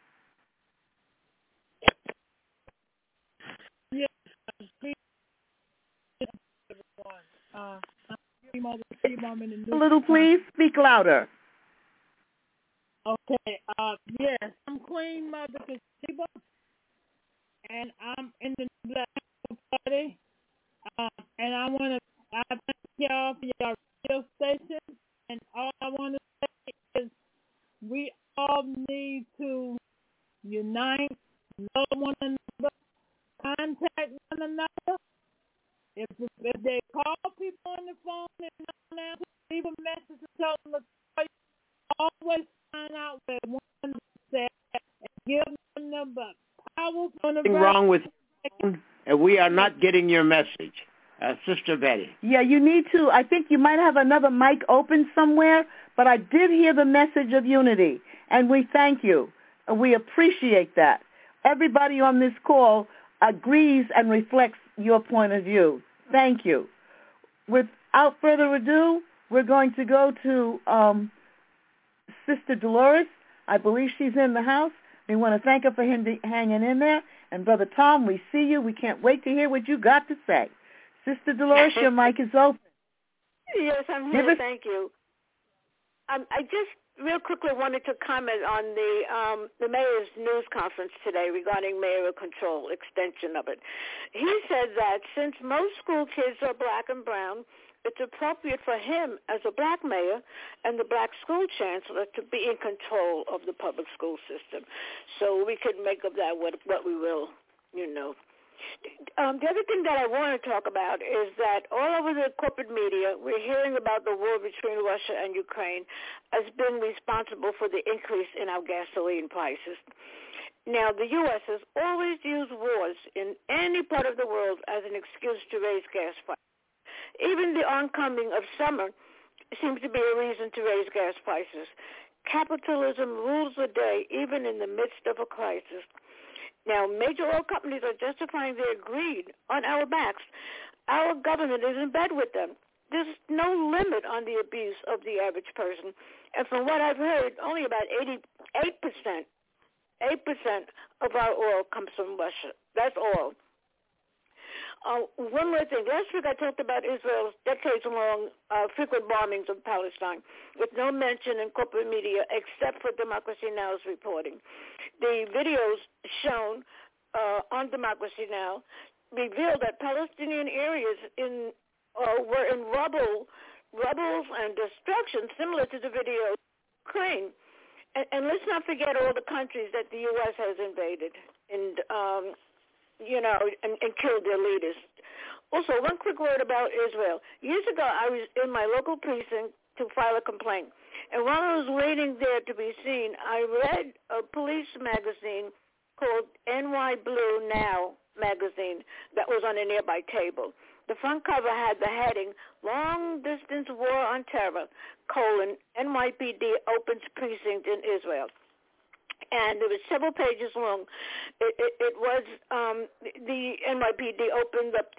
Yes, a little, please. Speak louder. Okay. Yes, I'm Queen Mother Kasiba, and I'm in the Black Party. And I thank y'all for your radio station. And all I want to say is we all need to unite, love one another, contact one another. If they call people on the phone and not answer, leave a message and tell them to always find out where one said and give them the power from the Nothing wrong with you, and we are not getting your message. Sister Betty. Yeah, you need to. I think you might have another mic open somewhere, but I did hear the message of unity, and we thank you. We appreciate that. Everybody on this call agrees and reflects your point of view. Thank you. without further ado, we're going to go to Sister Dolores. I believe she's in the house. We want to thank her for hanging in there. And Brother Tom, we see you. We can't wait to hear what you got to say. Sister Dolores, your mic is open. Yes, I'm here. Thank you. I just real quickly wanted to comment on the mayor's news conference today regarding mayoral control, extension of it. He said that since most school kids are black and brown, it's appropriate for him as a black mayor and the black school chancellor to be in control of the public school system. So we could make of that what we will, you know. The other thing that I want to talk about is that all over the corporate media, we're hearing about the war between Russia and Ukraine as being responsible for the increase in our gasoline prices. Now, the U.S. has always used wars in any part of the world as an excuse to raise gas prices. Even the oncoming of summer seems to be a reason to raise gas prices. Capitalism rules the day, even in the midst of a crisis. Now, major oil companies are justifying their greed on our backs. Our government is in bed with them. There's no limit on the abuse of the average person. And from what I've heard, only about 8% of our oil comes from Russia. That's all. One more thing. Last week I talked about Israel's decades-long frequent bombings of Palestine with no mention in corporate media except for Democracy Now!'s reporting. The videos shown on Democracy Now! Revealed that Palestinian areas were in rubble and destruction similar to the video of Ukraine. And let's not forget all the countries that the U.S. has invaded and killed their leaders. Also, one quick word about Israel. Years ago, I was in my local precinct to file a complaint. And while I was waiting there to be seen, I read a police magazine called NY Blue Now magazine that was on a nearby table. The front cover had the heading, Long Distance War on Terror, NYPD opens precinct in Israel. And it was several pages long. It was the NYPD opened up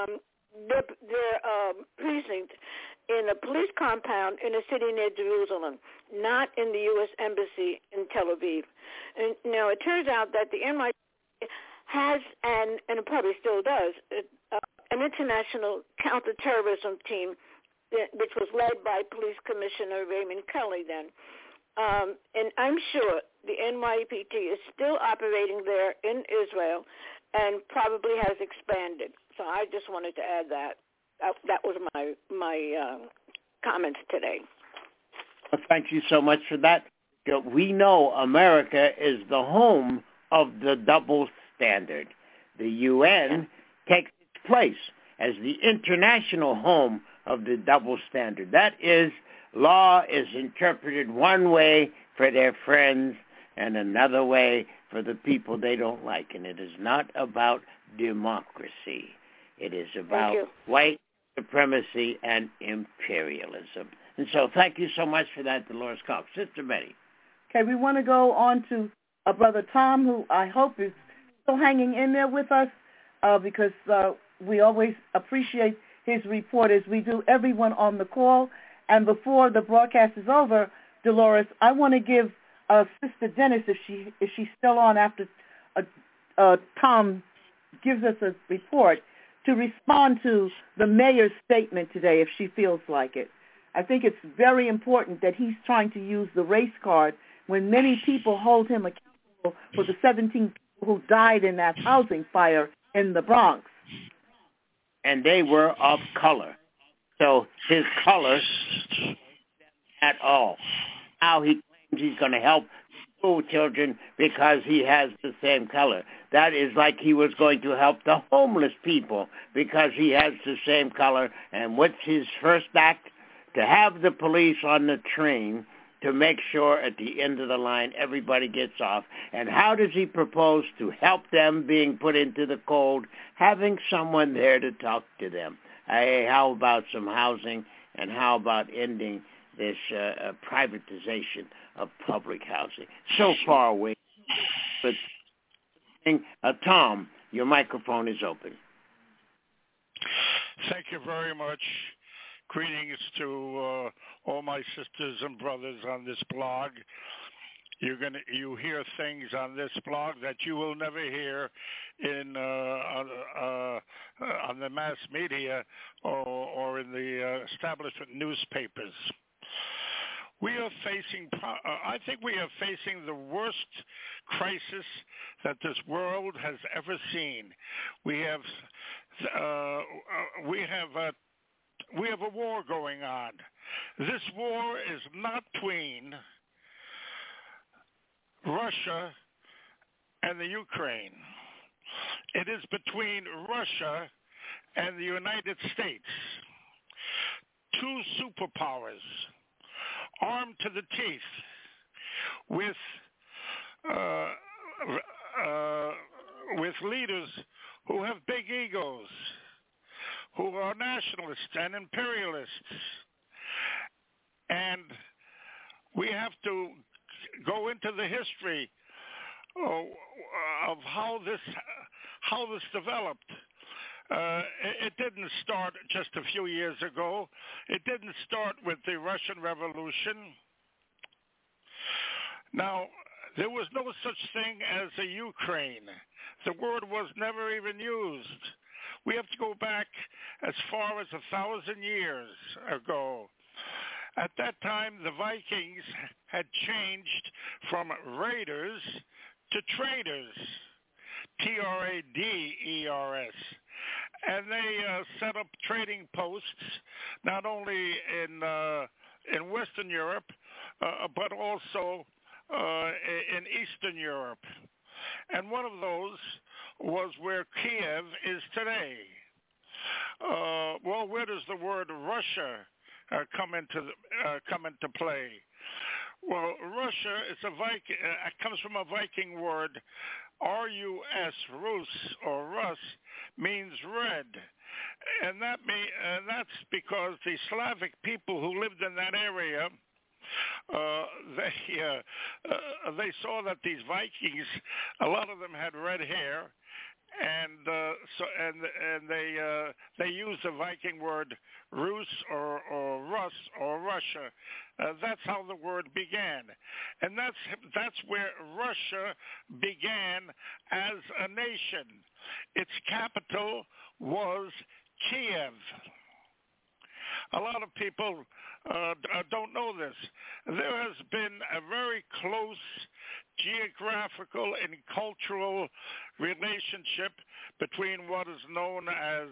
their precinct in a police compound in a city near Jerusalem, not in the U.S. Embassy in Tel Aviv. And now it turns out that the NYPD has, and it probably still does, an international counterterrorism team, which was led by Police Commissioner Raymond Kelly then. And I'm sure the NYPD is still operating there in Israel and probably has expanded. So I just wanted to add that. That was my comments today. Well, thank you so much for that. We know America is the home of the double standard. The UN takes its place as the international home of the double standard. That is, law is interpreted one way for their friends and another way for the people they don't like. And it is not about democracy. It is about white supremacy and imperialism. And so thank you so much for that, Dolores Cox. Sister Betty. Okay, we want to go on to Brother Tom, who I hope is still hanging in there with us because we always appreciate his report as we do everyone on the call. And before the broadcast is over, Dolores, I want to give Sister Dennis, if she's still on after Tom gives us a report, to respond to the mayor's statement today if she feels like it. I think it's very important that he's trying to use the race card when many people hold him accountable for the 17 people who died in that housing fire in the Bronx. And they were of color. So his color at all. Now he claims he's going to help school children because he has the same color. That is like he was going to help the homeless people because he has the same color. And what's his first act? To have the police on the train to make sure at the end of the line everybody gets off. And how does he propose to help them being put into the cold? Having someone there to talk to them. How about some housing, and how about ending this privatization of public housing? So far away. But Tom, your microphone is open. Thank you very much. Greetings to all my sisters and brothers on this blog. You hear things on this blog that you will never hear in on the mass media or in the establishment newspapers. We are facing, I think we are facing the worst crisis that this world has ever seen. We have a war going on. This war is not between Russia and the Ukraine. It is between Russia and the United States. Two superpowers armed to the teeth with leaders who have big egos, who are nationalists and imperialists. And we have to go into the history of how this developed. It didn't start just a few years ago. It didn't start with the Russian Revolution. Now, there was no such thing as a Ukraine. The word was never even used. We have to go back as far as 1,000 years ago. At that time, the Vikings had changed from raiders to traders, Traders. And they set up trading posts not only in Western Europe, but also in Eastern Europe. And one of those was where Kiev is today. Well, where does the word Russia come into play? Well, Russia is comes from a Viking word. R-U-S, Rus or Rus, means red, and that's because the Slavic people who lived in that area, they saw that these Vikings, a lot of them had red hair, and they used the Viking word Rus or Rus or Russia. That's how the word began, and that's where Russia began as a nation. Its capital was Kiev. A lot of people don't know this. There has been a very close geographical and cultural relationship between what is known as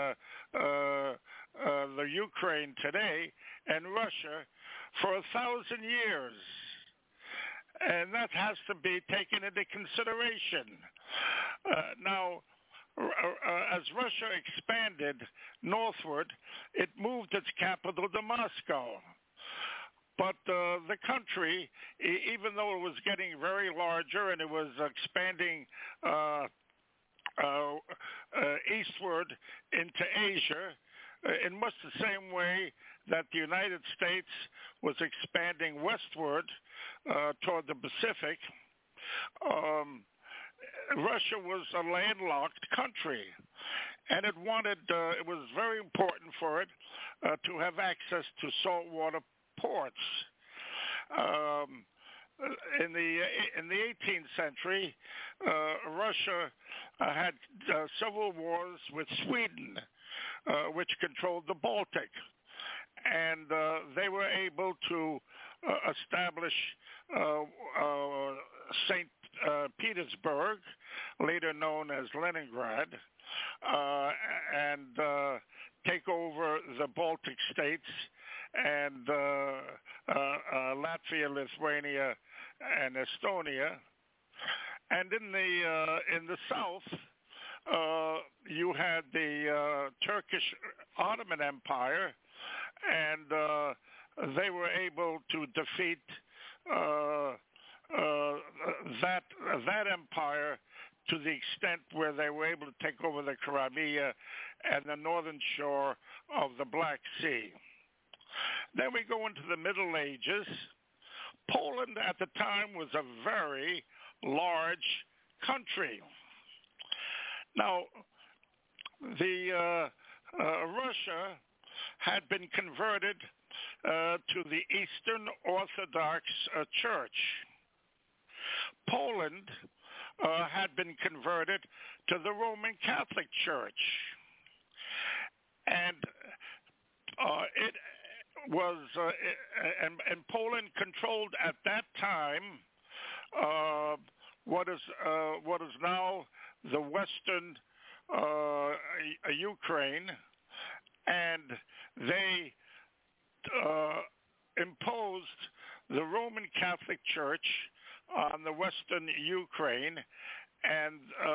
the Ukraine today and Russia for 1,000 years. And that has to be taken into consideration. Now, as Russia expanded northward, it moved its capital to Moscow. But the country, even though it was getting very larger and it was expanding eastward into Asia, in much the same way that the United States was expanding westward toward the Pacific, Russia was a landlocked country, and it was very important for it to have access to saltwater ports. In the 18th century, Russia had civil wars with Sweden, which controlled the Baltic, and they were able to establish St. Petersburg, later known as Leningrad, and take over the Baltic states and Latvia, Lithuania, and Estonia. And in the south, you had the Turkish Ottoman Empire, and they were able to defeat that empire to the extent where they were able to take over the Crimea and the northern shore of the Black Sea. Then we go into the Middle Ages. Poland at the time was a very large country. Now, the Russia had been converted to the Eastern Orthodox Church. Poland had been converted to the Roman Catholic Church. And it was, and Poland controlled at that time what is now the Western Ukraine, and they imposed the Roman Catholic Church on the Western Ukraine, and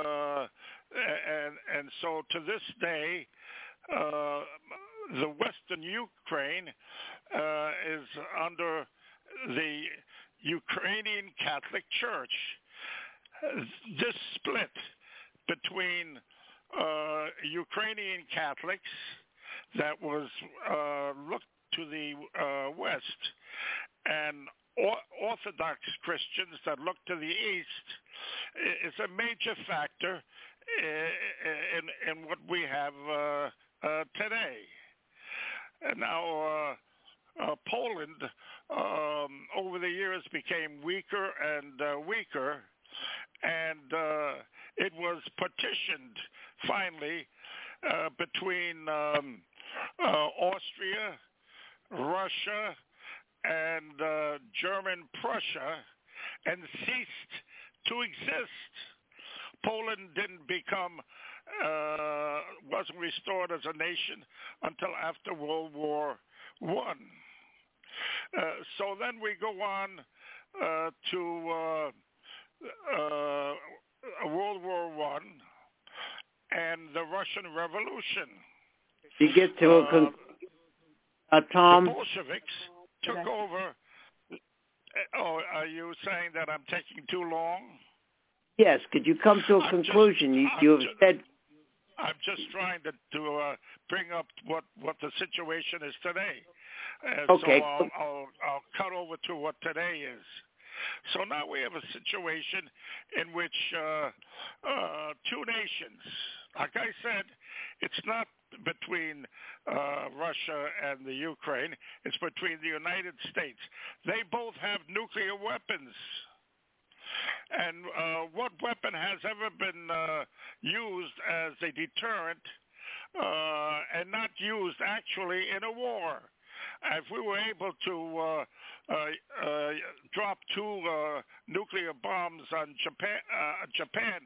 so to this day, the Western Ukraine is under the Ukrainian Catholic Church. This split between Ukrainian Catholics that was looked to the West and Orthodox Christians that look to the East is a major factor in what we have today. Now, Poland over the years became weaker and weaker, and it was partitioned finally between Austria, Russia, and German Prussia, and ceased to exist. Poland didn't become, wasn't restored as a nation until after World War I. So then we go on to World War I and the Russian Revolution. You get to Tom. The Bolsheviks took over. Oh, are you saying that I'm taking too long? Yes. Could you come to a conclusion? You have said. I'm just trying to bring up what the situation is today. Okay. So I'll cut over to what today is. So now we have a situation in which two nations, like I said, it's not between Russia and the Ukraine, it's between the United States. They both have nuclear weapons. And what weapon has ever been used as a deterrent and not used actually in a war? If we were able to drop two nuclear bombs on Japan,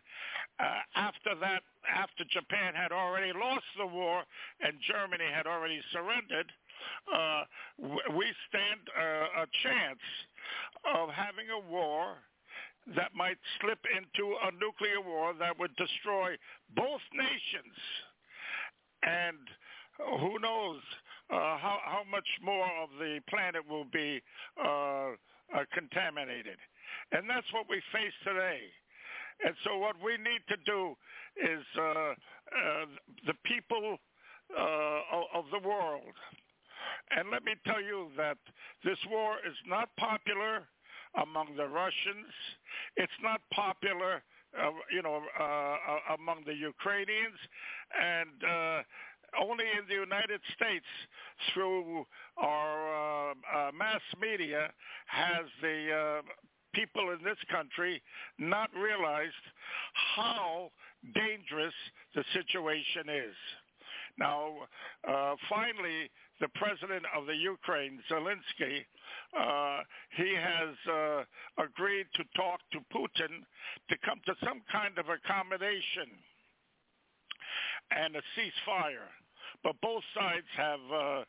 after Japan had already lost the war and Germany had already surrendered, we stand a chance of having a war that might slip into a nuclear war that would destroy both nations. And who knows how much more of the planet will be contaminated. And that's what we face today. And so what we need to do is the people of the world. And let me tell you that this war is not popular among the Russians. It's not popular, among the Ukrainians. And only in the United States, through our mass media, has the people in this country not realized how dangerous the situation is. Now, finally, the president of the Ukraine, Zelensky, he has agreed to talk to Putin to come to some kind of accommodation and a ceasefire. But both sides have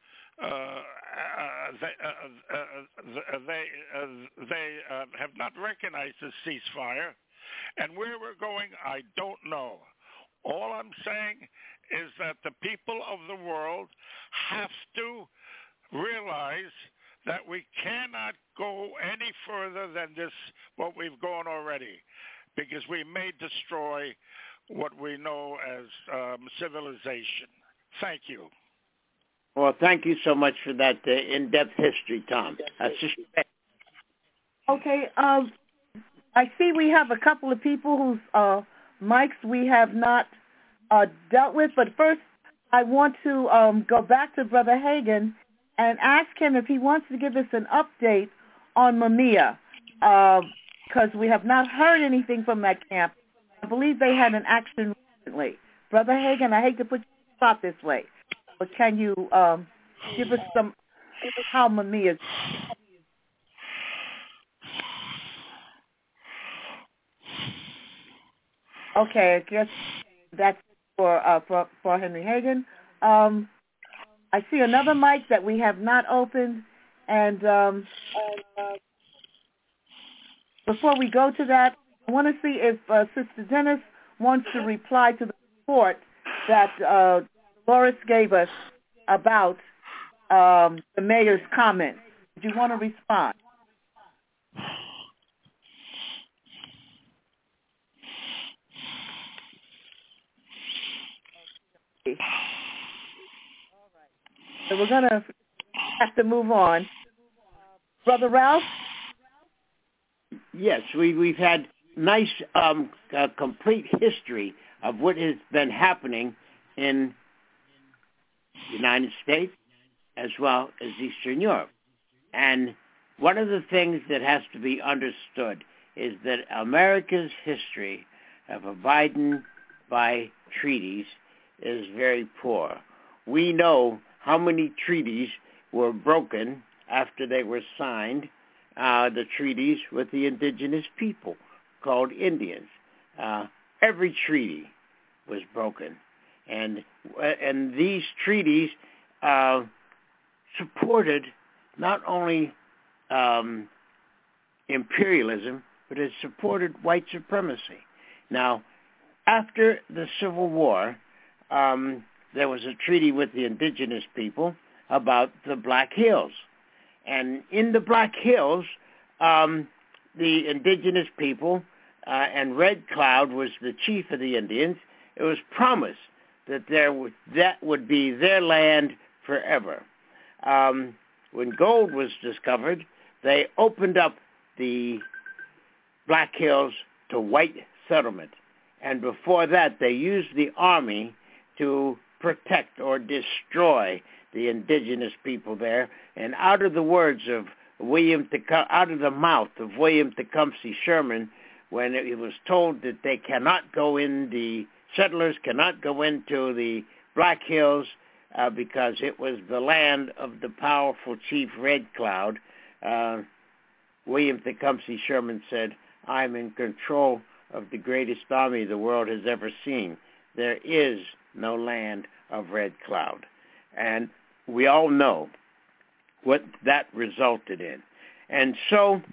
they have not recognized the ceasefire, and where we're going, I don't know. All I'm saying is that the people of the world have to realize that we cannot go any further than this, what we've gone already, because we may destroy what we know as civilization. Thank you. Well, thank you so much for that in-depth history, Tom. Okay. I see we have a couple of people whose mics we have not dealt with, but first I want to go back to Brother Hagin and ask him if he wants to give us an update on Mamiya, because we have not heard anything from that camp. I believe they had an action recently. Brother Hagin, I hate to put you on the spot this way, but can you give us how Mamiya? Okay, I guess that's for Henry Hagin. I see another mic that we have not opened, and before we go to that, I want to see if Sister Dennis wants to reply to the report that Dolores gave us about the mayor's comments. Do you want to respond? So we're going to have to move on. Brother Ralph? Yes, we've had nice complete history of what has been happening in the United States as well as Eastern Europe. And one of the things that has to be understood is that America's history of abiding by treaties is very poor. We know how many treaties were broken after they were signed, the treaties with the indigenous people called Indians. Every treaty was broken. And these treaties supported not only imperialism, but it supported white supremacy. Now, after the Civil War, there was a treaty with the indigenous people about the Black Hills. And in the Black Hills, the indigenous people, and Red Cloud was the chief of the Indians, it was promised that that would be their land forever. When gold was discovered, they opened up the Black Hills to white settlement. And before that, they used the army to protect or destroy the indigenous people there. And out of the words of out of the mouth of William Tecumseh Sherman, when he was told that they cannot go in, the settlers cannot go into the Black Hills because it was the land of the powerful chief Red Cloud, William Tecumseh Sherman said, "I'm in control of the greatest army the world has ever seen. There is no land of Red Cloud." And we all know what that resulted in. And so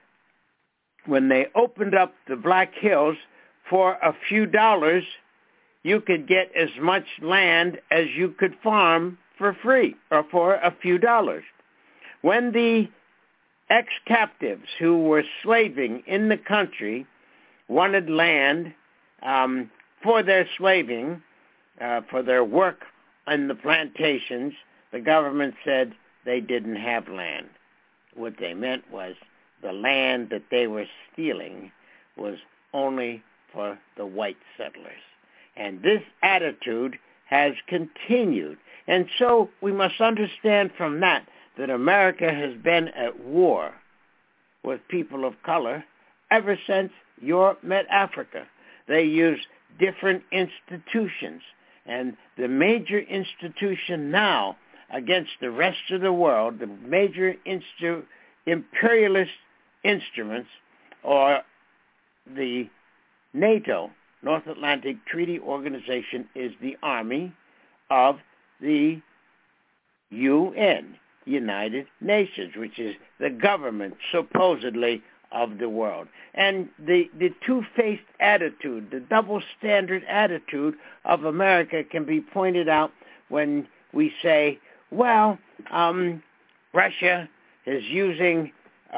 when they opened up the Black Hills, for a few dollars, you could get as much land as you could farm for free or for a few dollars. When the ex-captives who were slaving in the country wanted land for their slaving, for their work on the plantations, the government said they didn't have land. What they meant was the land that they were stealing was only for the white settlers. And this attitude has continued. And so we must understand from that America has been at war with people of color ever since Europe met Africa. They use different institutions. And the major institution now against the rest of the world, the major imperialist instruments, are the NATO, North Atlantic Treaty Organization, is the army of the UN, United Nations, which is the government, supposedly, of the world. And the two-faced attitude, the double-standard attitude of America can be pointed out when we say, well, Russia is using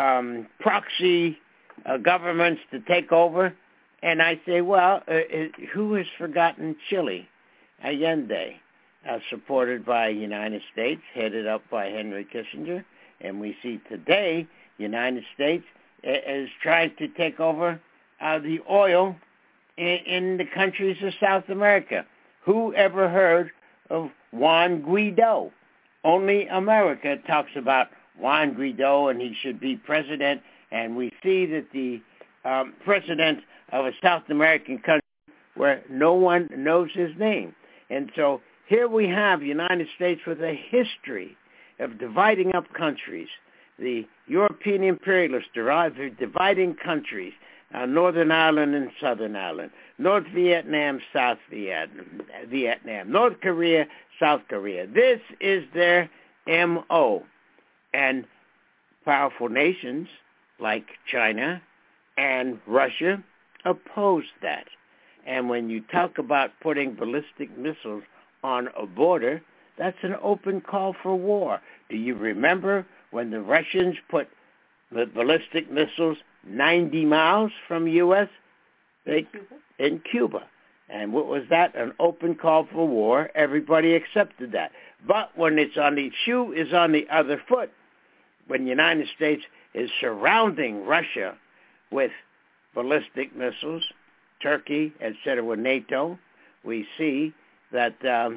proxy governments to take over. And I say, well, who has forgotten Chile? Allende, supported by the United States, headed up by Henry Kissinger. And we see today the United States is trying to take over the oil in the countries of South America. Who ever heard of Juan Guaido. Only America talks about Juan Guaido, and he should be president. And we see that the president of a South American country where no one knows his name. And so here we have the United States with a history of dividing up countries. The European imperialists dividing countries, Northern Ireland and Southern Ireland, North Vietnam, South Vietnam, North Korea, South Korea. This is their M.O. And powerful nations like China and Russia oppose that. And when you talk about putting ballistic missiles on a border, that's an open call for war. Do you remember when the Russians put the ballistic missiles 90 miles from U.S.? In Cuba. And what was that? An open call for war. Everybody accepted that. But when it's on the shoe is on the other foot, when the United States is surrounding Russia with ballistic missiles, Turkey, etc., with NATO, we see that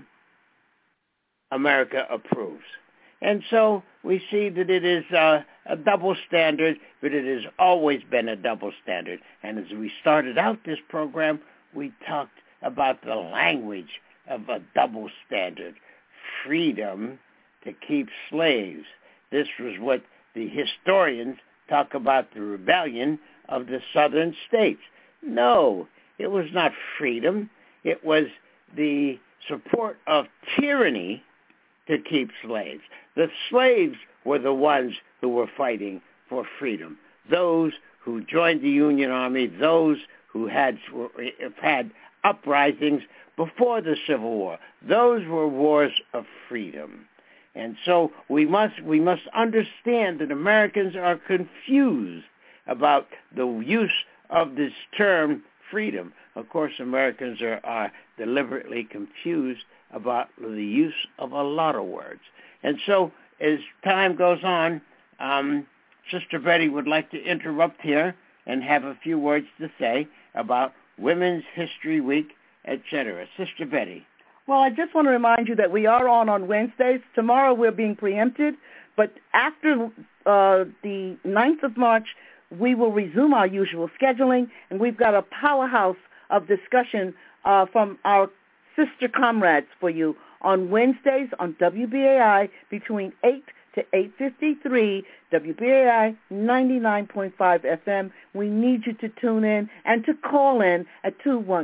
America approves. And so we see that it is a double standard, but it has always been a double standard. And as we started out this program, we talked about the language of a double standard, freedom to keep slaves. This was what the historians talk about, the rebellion of the southern states. No, it was not freedom. It was the support of tyranny to keep slaves. The slaves were the ones who were fighting for freedom. Those who joined the Union Army, those who had uprisings before the Civil War. Those were wars of freedom. And so we must understand that Americans are confused about the use of this term freedom. Of course, Americans are deliberately confused about the use of a lot of words. And so as time goes on, Sister Betty would like to interrupt here and have a few words to say about Women's History Week, etc. Sister Betty. Well, I just want to remind you that we are on Wednesdays. Tomorrow we're being preempted, but after the 9th of March, we will resume our usual scheduling, and we've got a powerhouse of discussion from our sister comrades for you on Wednesdays on WBAI between 8 to 8:53, WBAI 99.5 FM. We need you to tune in and to call in at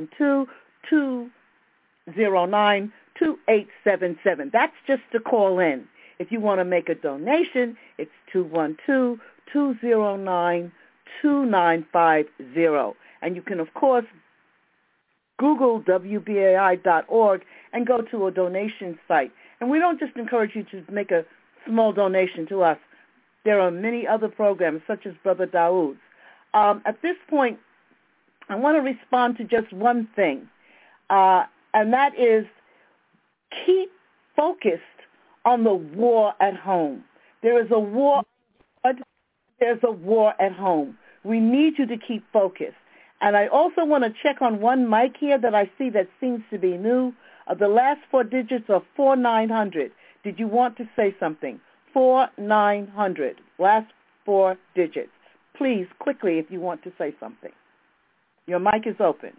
212-209-2877. That's just to call in. If you want to make a donation, it's 212-209-2950. And you can, of course, Google WBAI.org and go to a donation site. And we don't just encourage you to make a small donation to us. There are many other programs, such as Brother Daoud's. At this point, I want to respond to just one thing, and that is keep focused on the war at home. There is a war. There's a war at home. We need you to keep focused. And I also want to check on one mic here that I see that seems to be new. The last 4 digits are 4900. Did you want to say something? 4900. Last 4 digits. Please, quickly, if you want to say something. Your mic is open.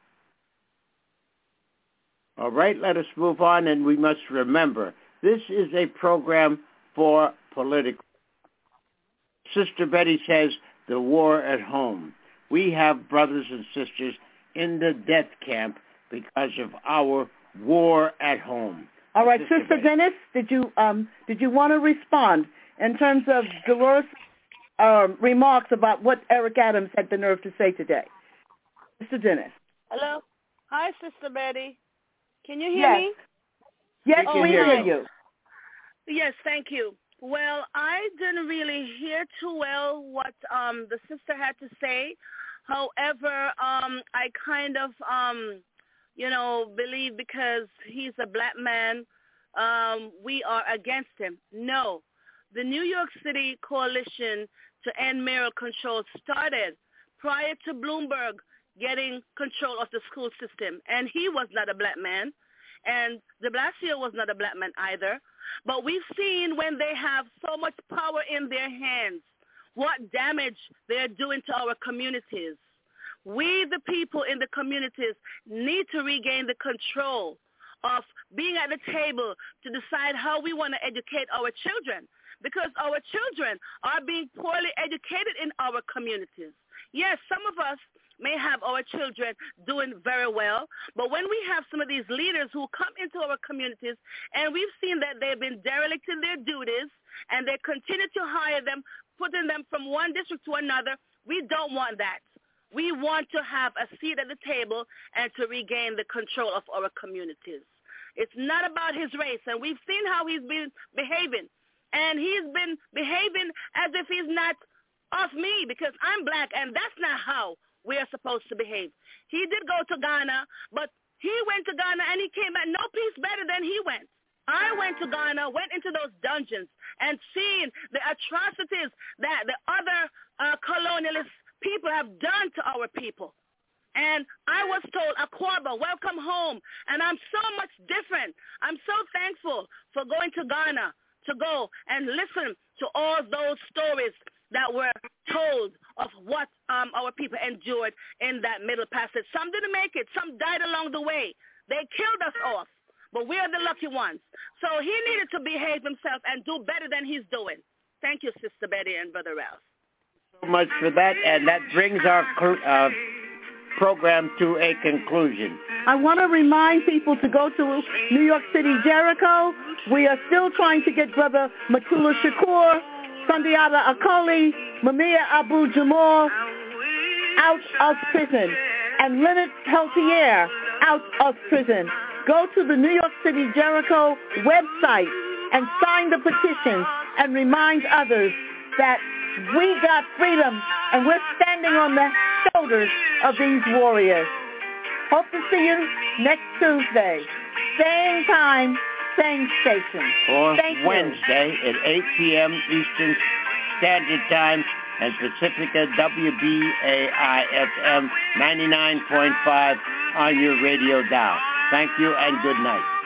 All right, let us move on, and we must remember, this is a program for political. Sister Betty says, the war at home. We have brothers and sisters in the death camp because of our war at home. All right, Sister Dennis, did you want to respond in terms of Dolores' remarks about what Eric Adams had the nerve to say today? Sister Dennis. Hello. Hi, Sister Betty. Can you hear me? Yes, we hear you. Yes, thank you. Well, I didn't really hear too well what the sister had to say. However, I kind of, believe because he's a black man, we are against him. No. The New York City Coalition to End Mayoral Control started prior to Bloomberg getting control of the school system, and he was not a black man. And de Blasio was not a black man either. But we've seen when they have so much power in their hands, what damage they're doing to our communities. We, the people in the communities, need to regain the control of being at the table to decide how we want to educate our children, because our children are being poorly educated in our communities. Yes, some of us may have our children doing very well, but when we have some of these leaders who come into our communities and we've seen that they've been derelict in their duties and they continue to hire them, putting them from one district to another, we don't want that. We want to have a seat at the table and to regain the control of our communities. It's not about his race, and we've seen how he's been behaving. And he's been behaving as if he's not of me because I'm black, and that's not how we're supposed to behave. He did go to Ghana, but he went to Ghana and he came back no piece better than he went. I went to Ghana, went into those dungeons, and seen the atrocities that the other colonialist people have done to our people. And I was told, Akwaba, welcome home. And I'm so much different. I'm so thankful for going to Ghana to go and listen to all those stories that were told of what our people endured in that Middle Passage. Some didn't make it. Some died along the way. They killed us off. But we're the lucky ones. So he needed to behave himself and do better than he's doing. Thank you, Sister Betty and Brother Ralph. So much for that, and that brings our program to a conclusion. I want to remind people to go to New York City, Jericho. We are still trying to get Brother Matula Shakur, Sundiata Akoli, Mamiya Abu Jamal out of prison, and Leonard Peltier out of prison. Go to the New York City, Jericho website and sign the petition and remind others that we got freedom and we're standing on the shoulders of these warriors. Hope to see you next Tuesday. Same time, same station. Or Wednesday at 8 p.m. Eastern Standard Time and Pacifica WBAI-FM 99.5 on your radio dial. Thank you and good night.